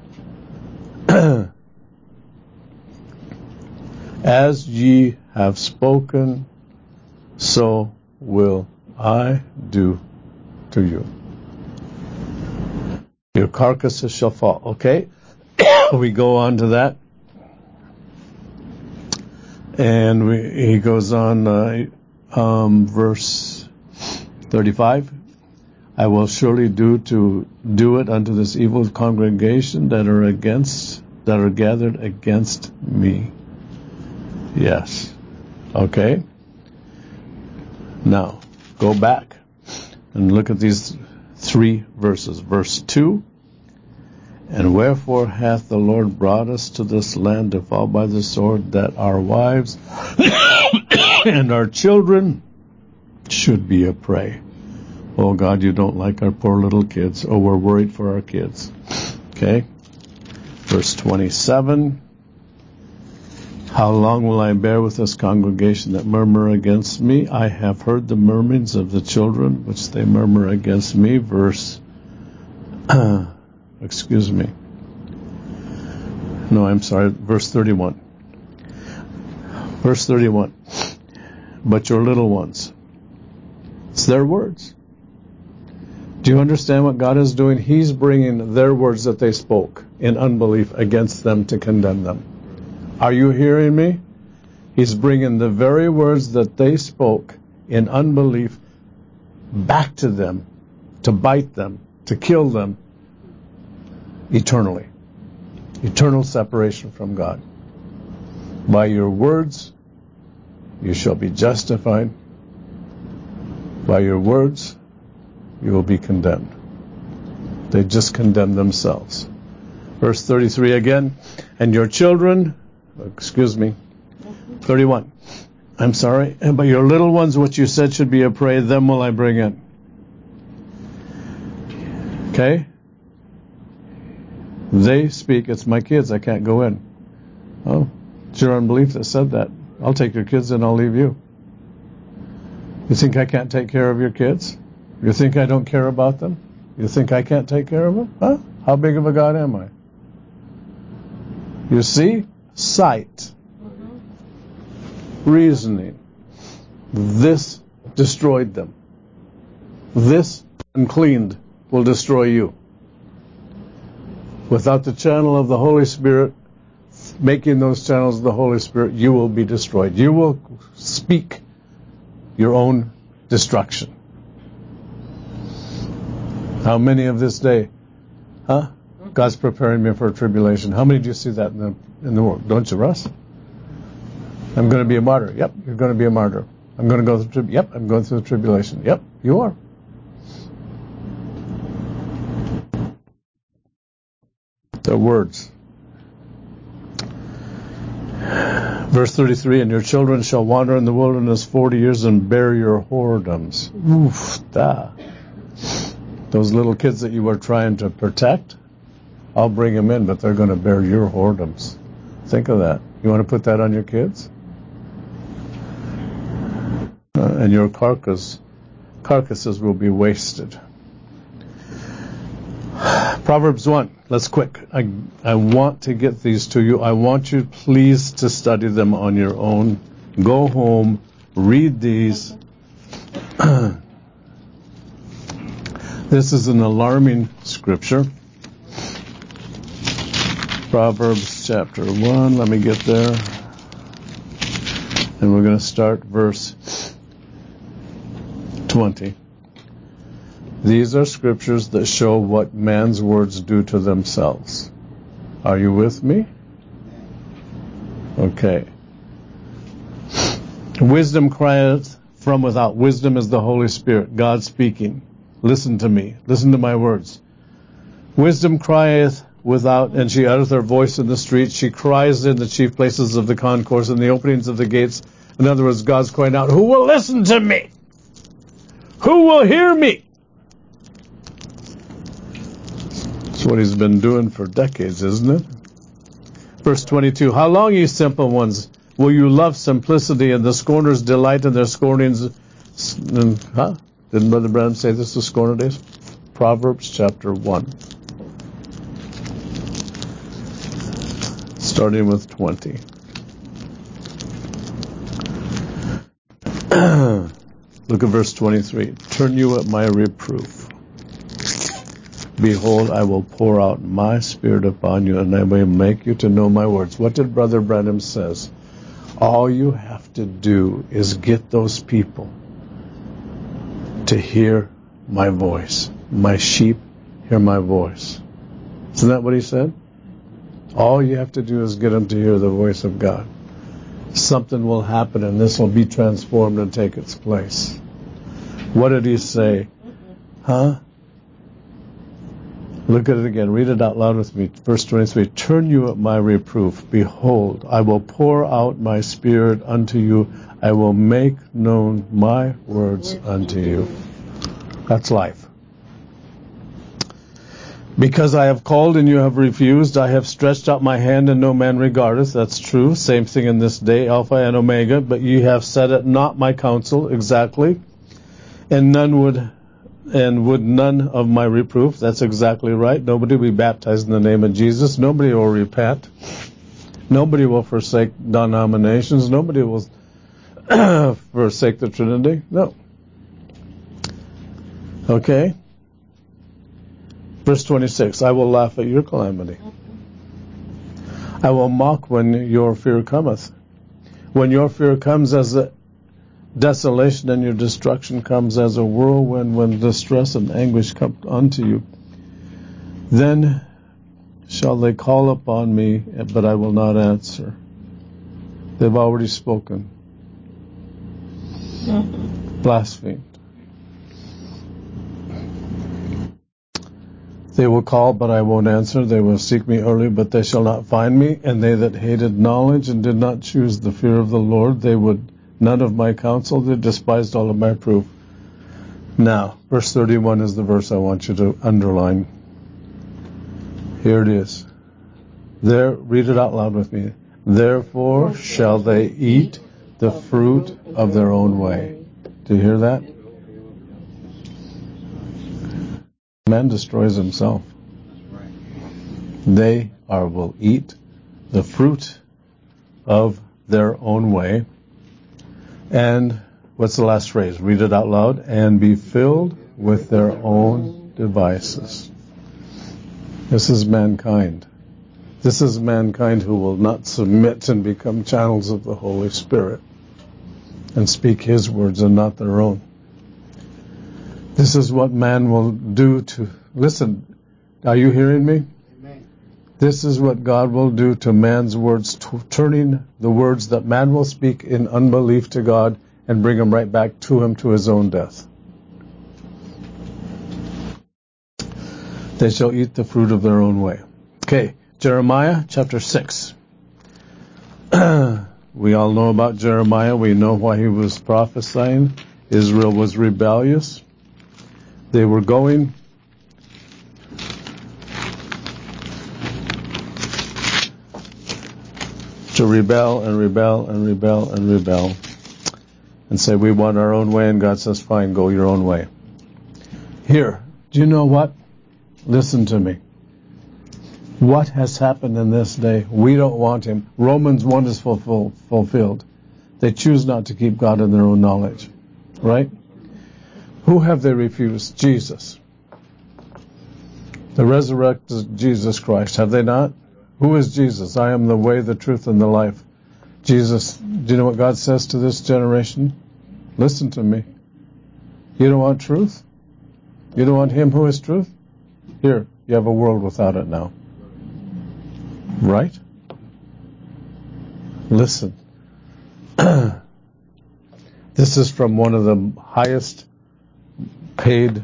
As ye have spoken, so will I do to you. Your carcasses shall fall. Okay? We go on to that. And he goes on, verse 35. I will surely do it unto this evil congregation that are gathered against me. Yes. Okay. Now, go back and look at these 3 verses. Verse 2, and wherefore hath the Lord brought us to this land to fall by the sword, that our wives and our children should be a prey. Oh God, you don't like our poor little kids. Oh, we're worried for our kids. Okay. Verse 27, how long will I bear with this congregation that murmur against me? I have heard the murmurings of the children, which they murmur against me. Verse, verse 31. Verse 31. But your little ones. It's their words. Do you understand what God is doing? He's bringing their words that they spoke in unbelief against them to condemn them. Are you hearing me? He's bringing the very words that they spoke in unbelief back to them, to bite them, to kill them eternally. Eternal separation from God. By your words you shall be justified. By your words, you will be condemned. They just condemn themselves. Verse 33 again, and your children, 31. I'm sorry, but your little ones, which you said should be a prey, them will I bring in. Okay? They speak, it's my kids, I can't go in. Oh, it's your unbelief that said that. I'll take your kids and I'll leave you. You think I can't take care of your kids? You think I don't care about them? You think I can't take care of them? Huh? How big of a God am I? You see? Sight. Reasoning. This destroyed them. This uncleaned will destroy you. Without the channel of the Holy Spirit, making those channels of the Holy Spirit, you will be destroyed. You will speak your own destruction. How many of this day? Huh? God's preparing me for a tribulation. How many do you see that in the world? Don't you, Russ? I'm going to be a martyr. Yep, you're going to be a martyr. I'm going to go through. Yep, I'm going through the tribulation. Yep, you are. The words. Verse 33, and your children shall wander in the wilderness 40 years and bear your whoredoms. Oof, those little kids that you were trying to protect, I'll bring them in, but they're going to bear your whoredoms. Think of that. You want to put that on your kids? And your carcasses will be wasted. Proverbs 1. Let's quick. I want to get these to you. I want you, please, to study them on your own. Go home, read these. This is an alarming scripture. Proverbs chapter 1. Let me get there. And we're going to start verse 20. These are scriptures that show what man's words do to themselves. Are you with me? Okay. Wisdom crieth from without. Wisdom is the Holy Spirit, God speaking. Listen to me. Listen to my words. Wisdom crieth without, and she uttereth her voice in the streets. She cries in the chief places of the concourse, in the openings of the gates. In other words, God's crying out, who will listen to me? Who will hear me? That's what he's been doing for decades, isn't it? Verse 22, how long, ye simple ones, will you love simplicity, and the scorners delight in their scornings? Huh? Didn't Brother Branham say this is scorner days? Proverbs chapter 1. Starting with 20. Look at verse 23. Turn you at my reproof. Behold, I will pour out my spirit upon you, and I will make you to know my words. What did Brother Branham says? All you have to do is get those people to hear my voice. My sheep hear my voice. Isn't that what he said? All you have to do is get them to hear the voice of God. Something will happen, and this will be transformed and take its place. What did he say? Huh? Look at it again. Read it out loud with me. Verse 23. Turn you at my reproof. Behold, I will pour out my spirit unto you. I will make known my words unto you. That's life. Because I have called and you have refused, I have stretched out my hand and no man regardeth. That's true. Same thing in this day, Alpha and Omega. But ye have set it not my counsel, exactly. And would none of my reproof. That's exactly right. Nobody will be baptized in the name of Jesus. Nobody will repent. Nobody will forsake denominations. Nobody will forsake the Trinity. No. Okay. Verse 26, I will laugh at your calamity. I will mock when your fear cometh. When your fear comes as a desolation and your destruction comes as a whirlwind, when distress and anguish come unto you, then shall they call upon me, but I will not answer. They've already spoken. Blasphemed. They will call, but I won't answer. They will seek me early, but they shall not find me. And they that hated knowledge and did not choose the fear of the Lord, they would none of my counsel. They despised all of my proof. Now, verse 31 is the verse I want you to underline. Here it is. There, read it out loud with me. Therefore shall they eat the fruit of their own way. Do you hear that? Man destroys himself. They will eat the fruit of their own way. And what's the last phrase? Read it out loud. And be filled with their own devices. This is mankind. This is mankind who will not submit and become channels of the Holy Spirit and speak His words and not their own. This is what man will do to... Listen, are you hearing me? Amen. This is what God will do to man's words, turning the words that man will speak in unbelief to God and bring them right back to him to his own death. They shall eat the fruit of their own way. Okay, Jeremiah chapter 6. We all know about Jeremiah. We know why he was prophesying. Israel was rebellious. They were going to rebel and rebel and rebel and rebel and say, we want our own way, and God says, fine, go your own way. Here, do you know what? Listen to me. What has happened in this day? We don't want Him. Romans 1 is fulfilled. They choose not to keep God in their own knowledge. Right? Who have they refused? Jesus. The resurrected Jesus Christ. Have they not? Who is Jesus? I am the way, the truth, and the life. Jesus, do you know what God says to this generation? Listen to me. You don't want truth? You don't want Him who is truth? Here, you have a world without it now. Right? Listen. This is from one of the highest paid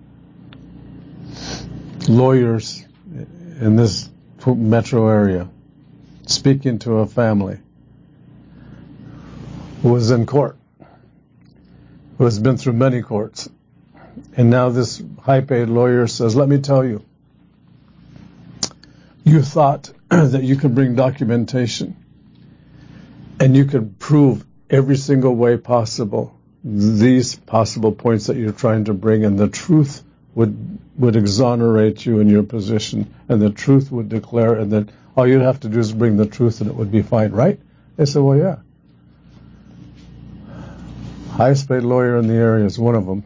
lawyers in this metro area, speaking to a family who was in court, who has been through many courts. And now this high-paid lawyer says, let me tell you, you thought that you could bring documentation and you could prove every single way possible these possible points that you're trying to bring, and the truth would exonerate you in your position, and the truth would declare, and that all you'd have to do is bring the truth and it would be fine, right? They said, well, yeah. Highest paid lawyer in the area is one of them.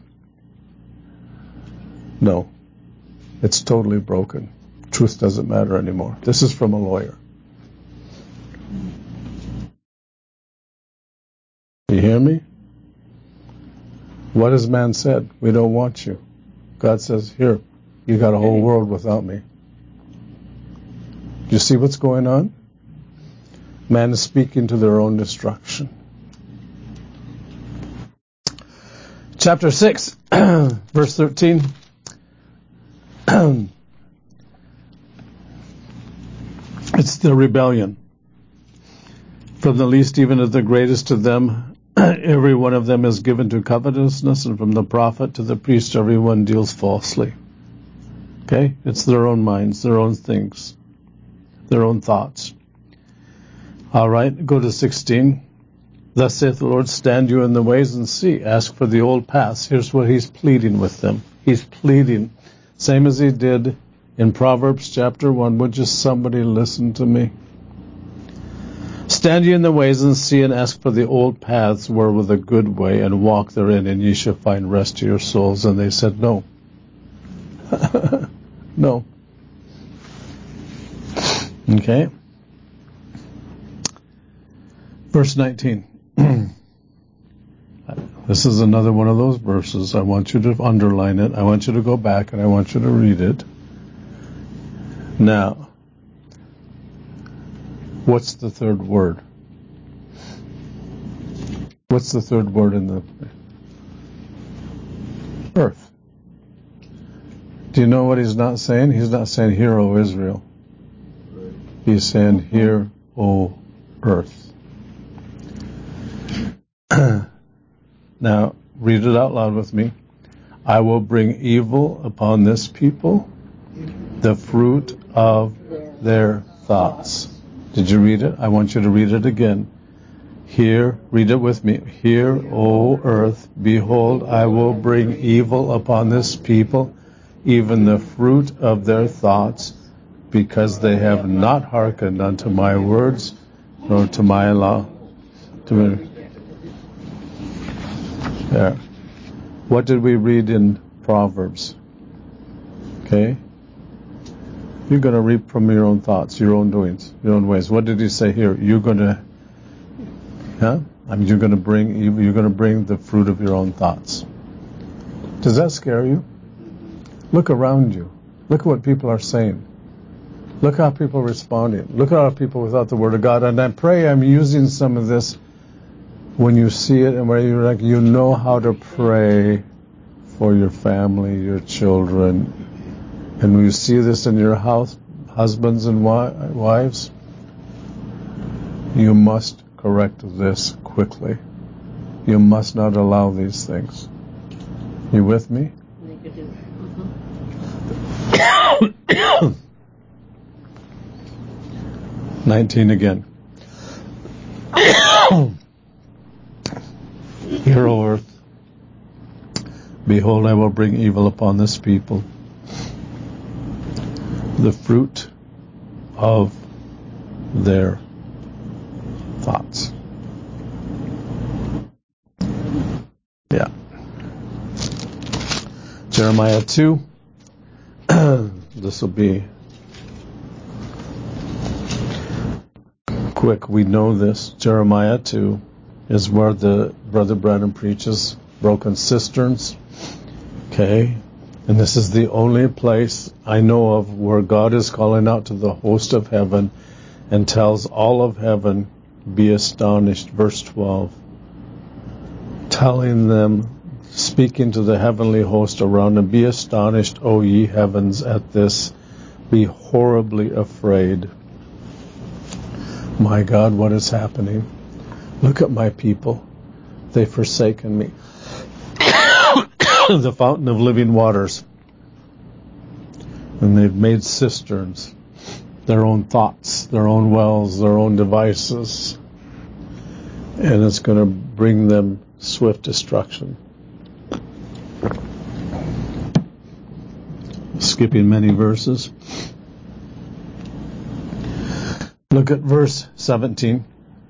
No. It's totally broken. Truth doesn't matter anymore. This is from a lawyer. You hear me? What has man said? We don't want you. God says, here, you got a whole world without me. Do you see what's going on? Man is speaking to their own destruction. Chapter 6, verse 13. It's the rebellion. From the least even to the greatest of them, every one of them is given to covetousness, and from the prophet to the priest, everyone deals falsely. Okay? It's their own minds, their own things, their own thoughts. All right, go to 16. Thus saith the Lord, stand you in the ways and see. Ask for the old paths. Here's what He's pleading with them. He's pleading, same as He did in Proverbs chapter 1. Would just somebody listen to me? Stand ye in the ways and see, and ask for the old paths where with a good way, and walk therein, and ye shall find rest to your souls. And they said, no. No. Okay. Verse 19. This is another one of those verses. I want you to underline it. I want you to go back and I want you to read it. Now, what's the third word? What's the third word in the earth? Do you know what he's not saying? He's not saying, "Hear, O Israel." He's saying, "Hear, O earth." Now, read it out loud with me. I will bring evil upon this people, the fruit of their thoughts. Did you read it? I want you to read it again. Hear, read it with me. Hear, O earth, behold, I will bring evil upon this people, even the fruit of their thoughts, because they have not hearkened unto my words, nor to my law. There. What did we read in Proverbs? Okay? You're going to reap from your own thoughts, your own doings, your own ways. What did he say here? You're going to you're going to bring the fruit of your own thoughts. Does that scare you? Look around you. Look at what people are saying. Look how people are responding. Look at how people without the Word of God. And I pray I'm using some of this when you see it and where you're like, you know how to pray for your family, your children. And when you see this in your house, husbands and wives, you must correct this quickly. You must not allow these things. You with me? 19 again. Hear, O earth, behold, I will bring evil upon this people, the fruit of their thoughts. Yeah. Jeremiah 2. This will be quick. We know this. Jeremiah 2 is where the Brother Branham preaches broken cisterns. Okay? And this is the only place I know of where God is calling out to the host of heaven and tells all of heaven, be astonished. Verse 12. Telling them, speaking to the heavenly host around them, be astonished, O ye heavens, at this. Be horribly afraid. My God, what is happening? Look at my people. They've forsaken me. The fountain of living waters. And they've made cisterns. Their own thoughts, their own wells, their own devices. And it's going to bring them swift destruction. Skipping many verses. Look at verse 17.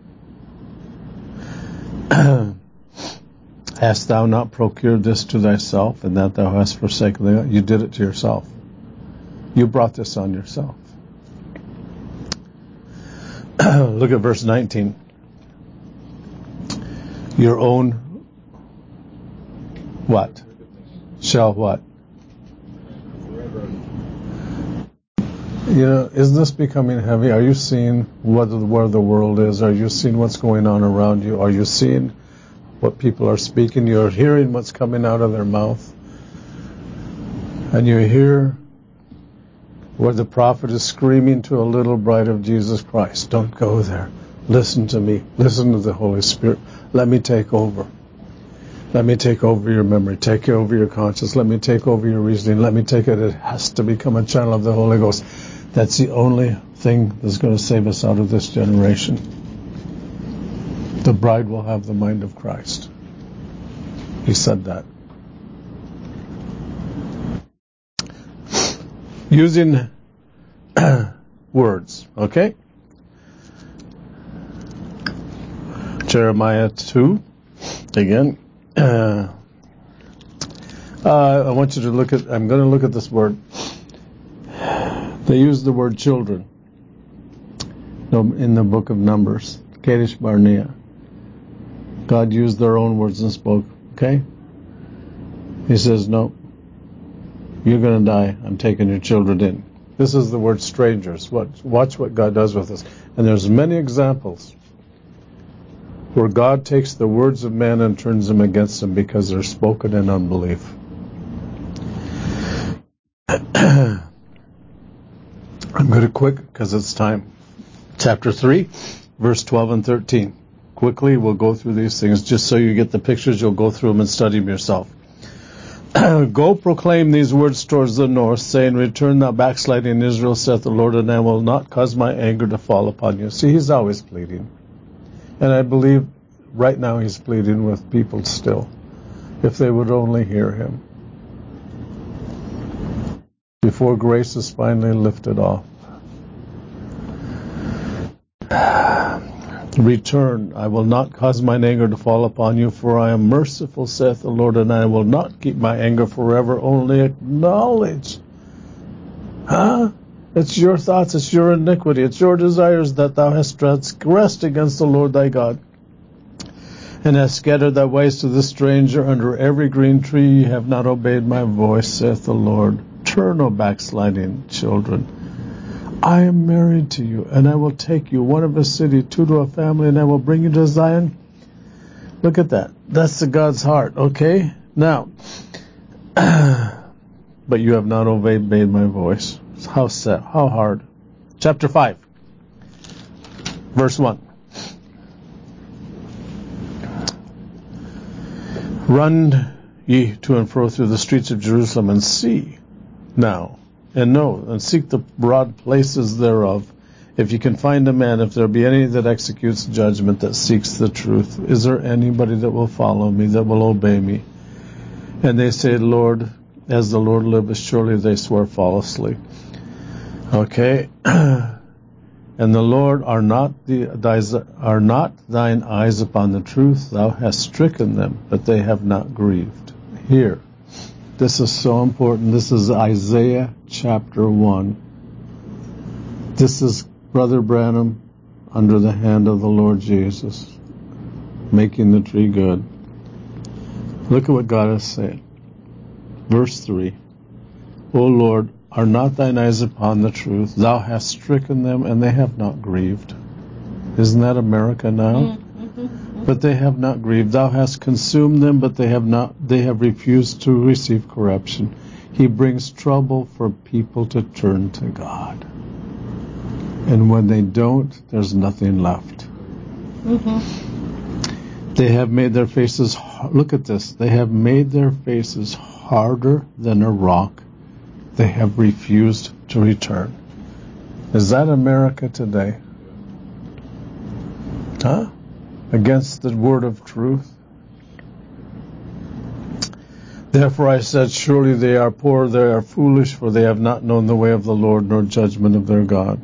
Hast thou not procured this to thyself, and that thou hast forsaken thee? You did it to yourself. You brought this on yourself. Look at verse 19. Your own what? Shall what? You know, is this becoming heavy? Are you seeing where the world is? Are you seeing what's going on around you? Are you seeing what people are speaking? You're hearing what's coming out of their mouth. And you hear where the prophet is screaming to a little bride of Jesus Christ. Don't go there. Listen to me. Listen to the Holy Spirit. Let me take over. Let me take over your memory. Take over your conscience. Let me take over your reasoning. Let me take it. It has to become a channel of the Holy Ghost. That's the only thing that's going to save us out of this generation. The bride will have the mind of Christ. He said that. Using words, okay? Jeremiah 2, again. I want you to look at, I'm going to look at this word. They use the word children in the book of Numbers, Kadesh Barnea. God used their own words and spoke, okay? He says, no, you're going to die. I'm taking your children in. This is the word strangers. Watch what God does with us. And there's many examples where God takes the words of man and turns them against them because they're spoken in unbelief. I'm going to quick because it's time. Chapter 3, verse 12 and 13. Quickly, we'll go through these things just so you get the pictures. You'll go through them and study them yourself. Go proclaim these words towards the north, saying, return thou backsliding Israel, saith the Lord, and I will not cause my anger to fall upon you. See, he's always pleading. And I believe right now he's pleading with people still, if they would only hear him. Before grace is finally lifted off. Return, I will not cause mine anger to fall upon you, for I am merciful, saith the Lord, and I will not keep my anger forever, only acknowledge. It's your thoughts, it's your iniquity, it's your desires that thou hast transgressed against the Lord thy God, and hast scattered thy ways to the stranger under every green tree. Ye have not obeyed my voice, saith the Lord. Turn, O backsliding children. I am married to you, and I will take you, one of a city, two to a family, and I will bring you to Zion. Look at that. That's the God's heart, okay? Now, but you have not obeyed my voice. How sad, how hard. Chapter 5, verse 1. Run ye to and fro through the streets of Jerusalem, and see now, and know, and seek the broad places thereof, if you can find a man, if there be any that executes judgment, that seeks the truth. Is there anybody that will follow me, that will obey me? And they say, Lord, as the Lord liveth, surely they swear falsely. Okay. And the Lord, are not thine eyes upon the truth? Thou hast stricken them, but they have not grieved. Here. This is so important. This is Isaiah chapter 1. This is Brother Branham under the hand of the Lord Jesus, making the tree good. Look at what God is saying. Verse 3. O Lord, are not thine eyes upon the truth? Thou hast stricken them, and they have not grieved. Isn't that America now? But they have not grieved. Thou hast consumed them, but they have refused to receive correction. He brings trouble for people to turn to God. And when they don't, there's nothing left. They have made their faces, look at this, they have made their faces harder than a rock. They have refused to return. Is that America today? Against the word of truth? Therefore I said, surely they are poor, they are foolish, for they have not known the way of the Lord, nor judgment of their God.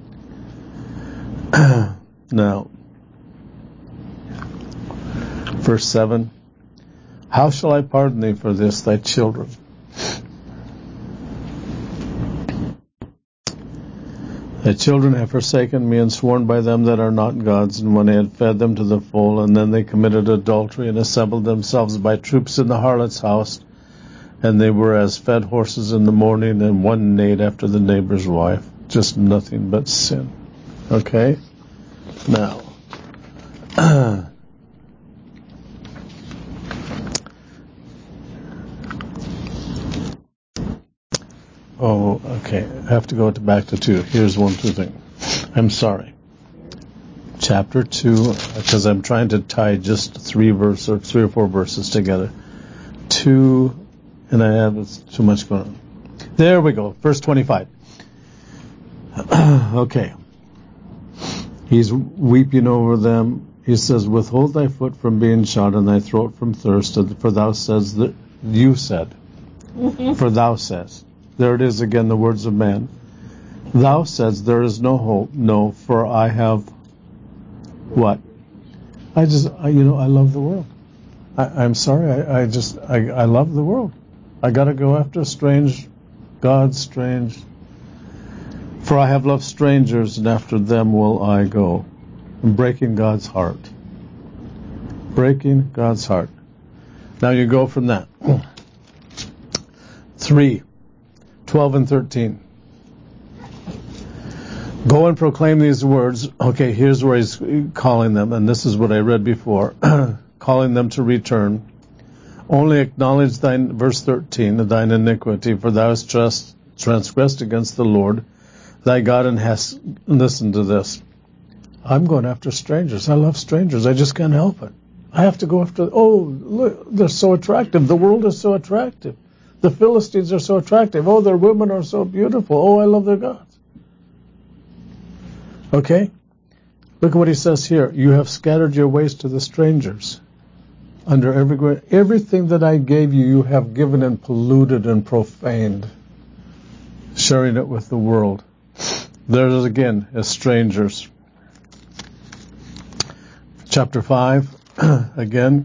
Now, verse 7, how shall I pardon thee for this, thy children? Thy children have forsaken me and sworn by them that are not gods, and when I had fed them to the full, and then they committed adultery and assembled themselves by troops in the harlot's house, and they were as fed horses in the morning, and one neighed after the neighbor's wife. Just nothing but sin. Okay? Now, oh, okay. I have to go back to 2. Here's 1, 2 thing. I'm sorry. Chapter 2, because I'm trying to tie just 3 or 4 verses together. 2, and I have too much going on. There we go. Verse 25. Okay. He's weeping over them. He says, withhold thy foot from being shot and thy throat from thirst, for thou says that you said. For thou says. There it is again, the words of man. Thou says there is no hope. No, for I have what? I love the world. I'm sorry. I love the world. I got to go after strange gods, strange. For I have loved strangers, and after them will I go. I'm breaking God's heart. Breaking God's heart. Now you go from that. 3, 12 and 13. Go and proclaim these words. Okay, here's where he's calling them, and this is what I read before. Calling them to return. Only acknowledge thine, verse 13, thine iniquity, for thou hast transgressed against the Lord thy God, and hast, listen to this, I'm going after strangers. I love strangers. I just can't help it. I have to go after, look, they're so attractive. The world is so attractive. The Philistines are so attractive. Oh, their women are so beautiful. Oh, I love their gods. Okay? Look at what he says here. You have scattered your ways to the strangers. Under everything that I gave you, you have given and polluted and profaned, sharing it with the world. There's again, as strangers. Chapter 5, again.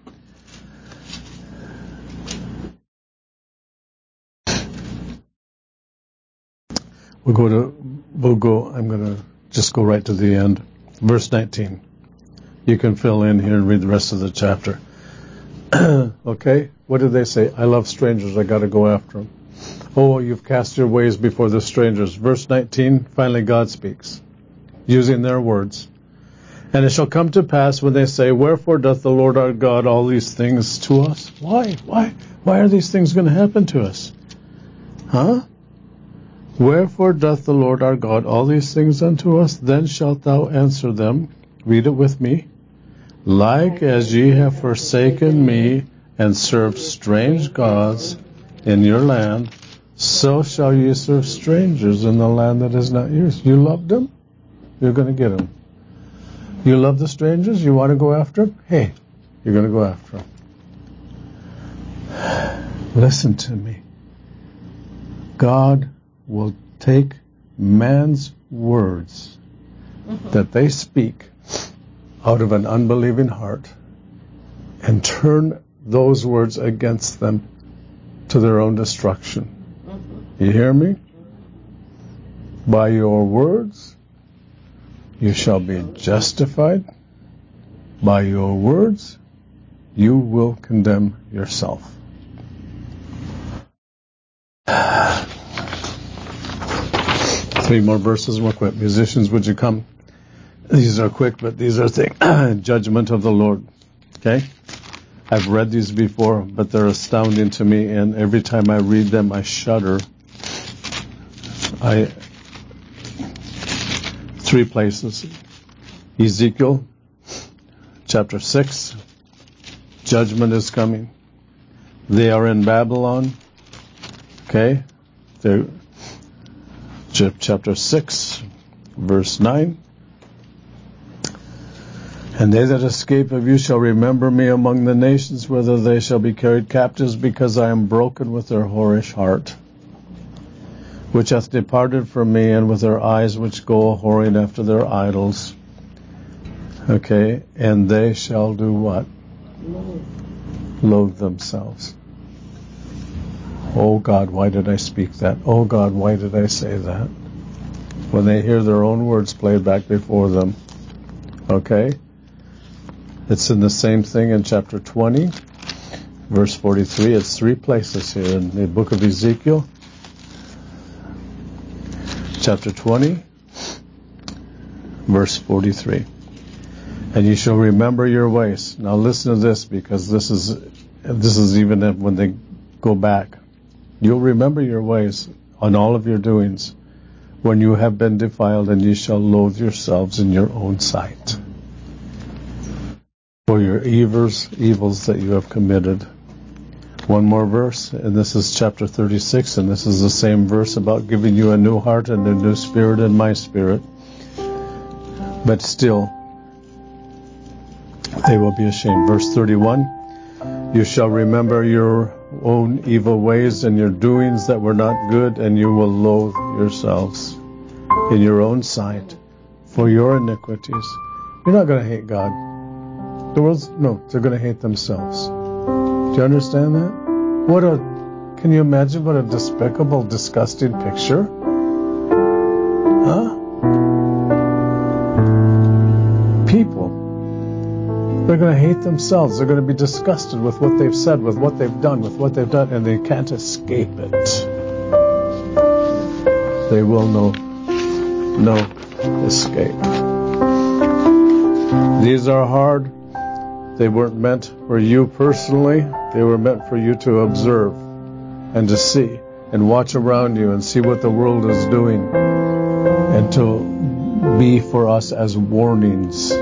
I'm going to just go right to the end. Verse 19. You can fill in here and read the rest of the chapter. Okay? What did they say? I love strangers. I got to go after them. Oh, you've cast your ways before the strangers. Verse 19, finally God speaks, using their words. And it shall come to pass when they say, wherefore doth the Lord our God all these things to us? Why? Why are these things going to happen to us? Huh? Wherefore doth the Lord our God all these things unto us? Then shalt thou answer them, read it with me, like as ye have forsaken me and served strange gods in your land, so shall ye serve strangers in the land that is not yours. You loved them? You're going to get them. You love the strangers? You want to go after them? Hey, you're going to go after them. Listen to me. God will take man's words that they speak out of an unbelieving heart and turn those words against them to their own destruction. You hear me? By your words you shall be justified. By your words you will condemn yourself. Three more verses and we'll quit. Musicians, would you come? These are quick, but these are judgment of the Lord. Okay? I've read these before, but they're astounding to me, and every time I read them, I shudder. Three places. Ezekiel, chapter 6, judgment is coming. They are in Babylon. Okay? They're, chapter 6, verse 9. And they that escape of you shall remember me among the nations, whether they shall be carried captives, because I am broken with their whorish heart, which hath departed from me, and with their eyes which go a-whoring after their idols. Okay, and they shall do what? Loathe themselves. Oh God, why did I speak that? Oh God, why did I say that? When they hear their own words played back before them. Okay? It's in the same thing in chapter 20, verse 43. It's three places here in the book of Ezekiel. Chapter 20, verse 43. And ye shall remember your ways. Now listen to this, because this is even when they go back. You'll remember your ways on all of your doings when you have been defiled, and ye shall loathe yourselves in your own sight for your evils that you have committed. One more verse, and this is chapter 36, and this is the same verse about giving you a new heart and a new spirit in my spirit. But still, they will be ashamed. Verse 31, you shall remember your own evil ways and your doings that were not good, and you will loathe yourselves in your own sight for your iniquities. You're not going to hate God. They're going to hate themselves. Do you understand that? Can you imagine what a despicable, disgusting picture? Huh? People, they're going to hate themselves. They're going to be disgusted with what they've said, with what they've done, and they can't escape it. They will know no escape. These are hard. They weren't meant for you personally. They were meant for you to observe and to see and watch around you and see what the world is doing, and to be for us as warnings.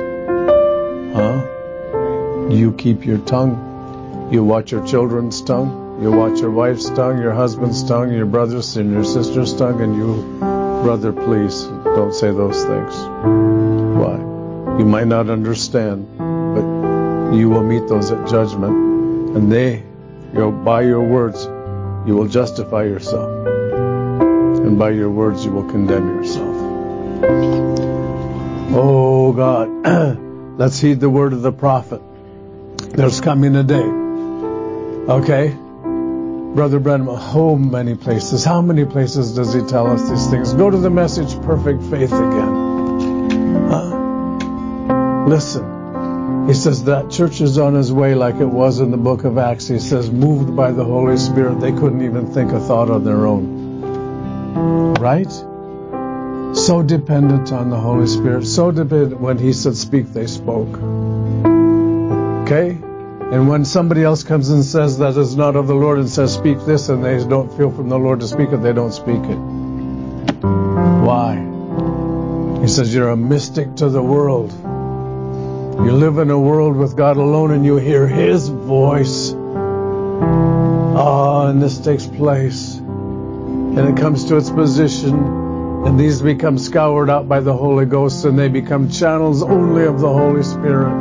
You keep your tongue. You watch your children's tongue. You watch your wife's tongue, your husband's tongue, your brother's and your sister's tongue, and you, brother, please don't say those things. Why? You might not understand, but you will meet those at judgment, and by your words, you will justify yourself, and by your words, you will condemn yourself. Oh God, let's heed the word of the prophet. There's coming a day. Okay? Brother Branham, how many places does he tell us these things? Go to the message, Perfect Faith, again. Listen. He says that church is on his way like it was in the book of Acts. He says, moved by the Holy Spirit, they couldn't even think a thought on their own. Right? So dependent on the Holy Spirit. So dependent. When he said speak, they spoke. Okay? And when somebody else comes and says that is not of the Lord and says speak this, and they don't feel from the Lord to speak it, they don't speak it. Why? He says you're a mystic to the world. You live in a world with God alone and you hear His voice. And this takes place. And it comes to its position, and these become scoured out by the Holy Ghost, and they become channels only of the Holy Spirit.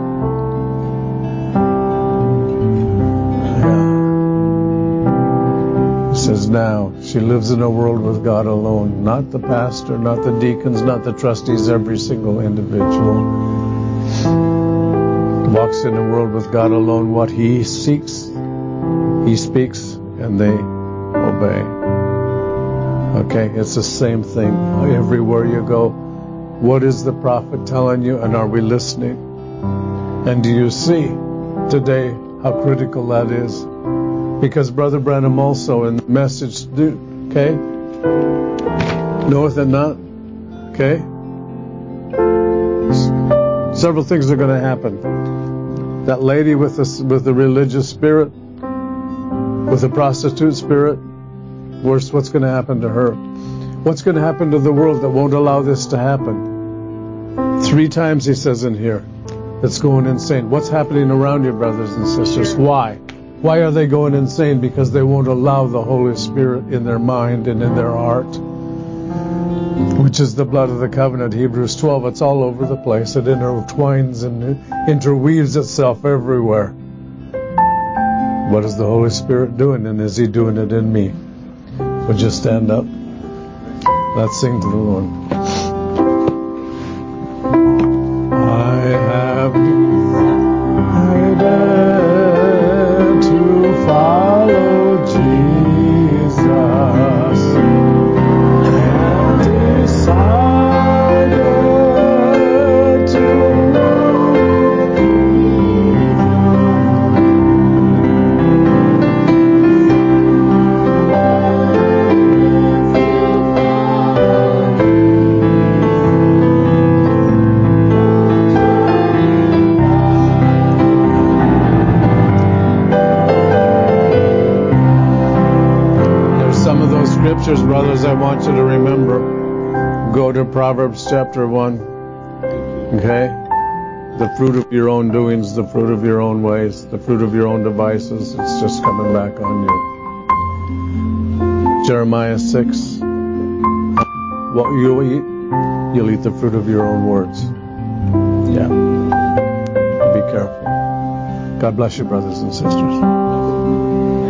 Says now she lives in a world with God alone, not the pastor, not the deacons, not the trustees, every single individual walks in a world with God alone. What he seeks, he speaks, and they obey. Okay, it's the same thing everywhere you go. What is the prophet telling you, and are we listening? And do you see today how critical that is? Because Brother Branham also in the message, okay, knoweth and not, okay, several things are going to happen. That lady with the religious spirit, with the prostitute spirit, worse, what's going to happen to her? What's going to happen to the world that won't allow this to happen? 3 times he says in here, it's going insane. What's happening around you, brothers and sisters? Why? Why are they going insane? Because they won't allow the Holy Spirit in their mind and in their heart, which is the blood of the covenant. Hebrews 12, it's all over the place. It intertwines and interweaves itself everywhere. What is the Holy Spirit doing, and is He doing it in me? Would you stand up? Let's sing to the Lord. I have decided to follow Jesus. I have decided to love scriptures, brothers, I want you to remember. Go to Proverbs chapter 1. Okay? The fruit of your own doings, the fruit of your own ways, the fruit of your own devices, it's just coming back on you. Jeremiah 6. What you'll eat the fruit of your own words. Yeah. Be careful. God bless you, brothers and sisters.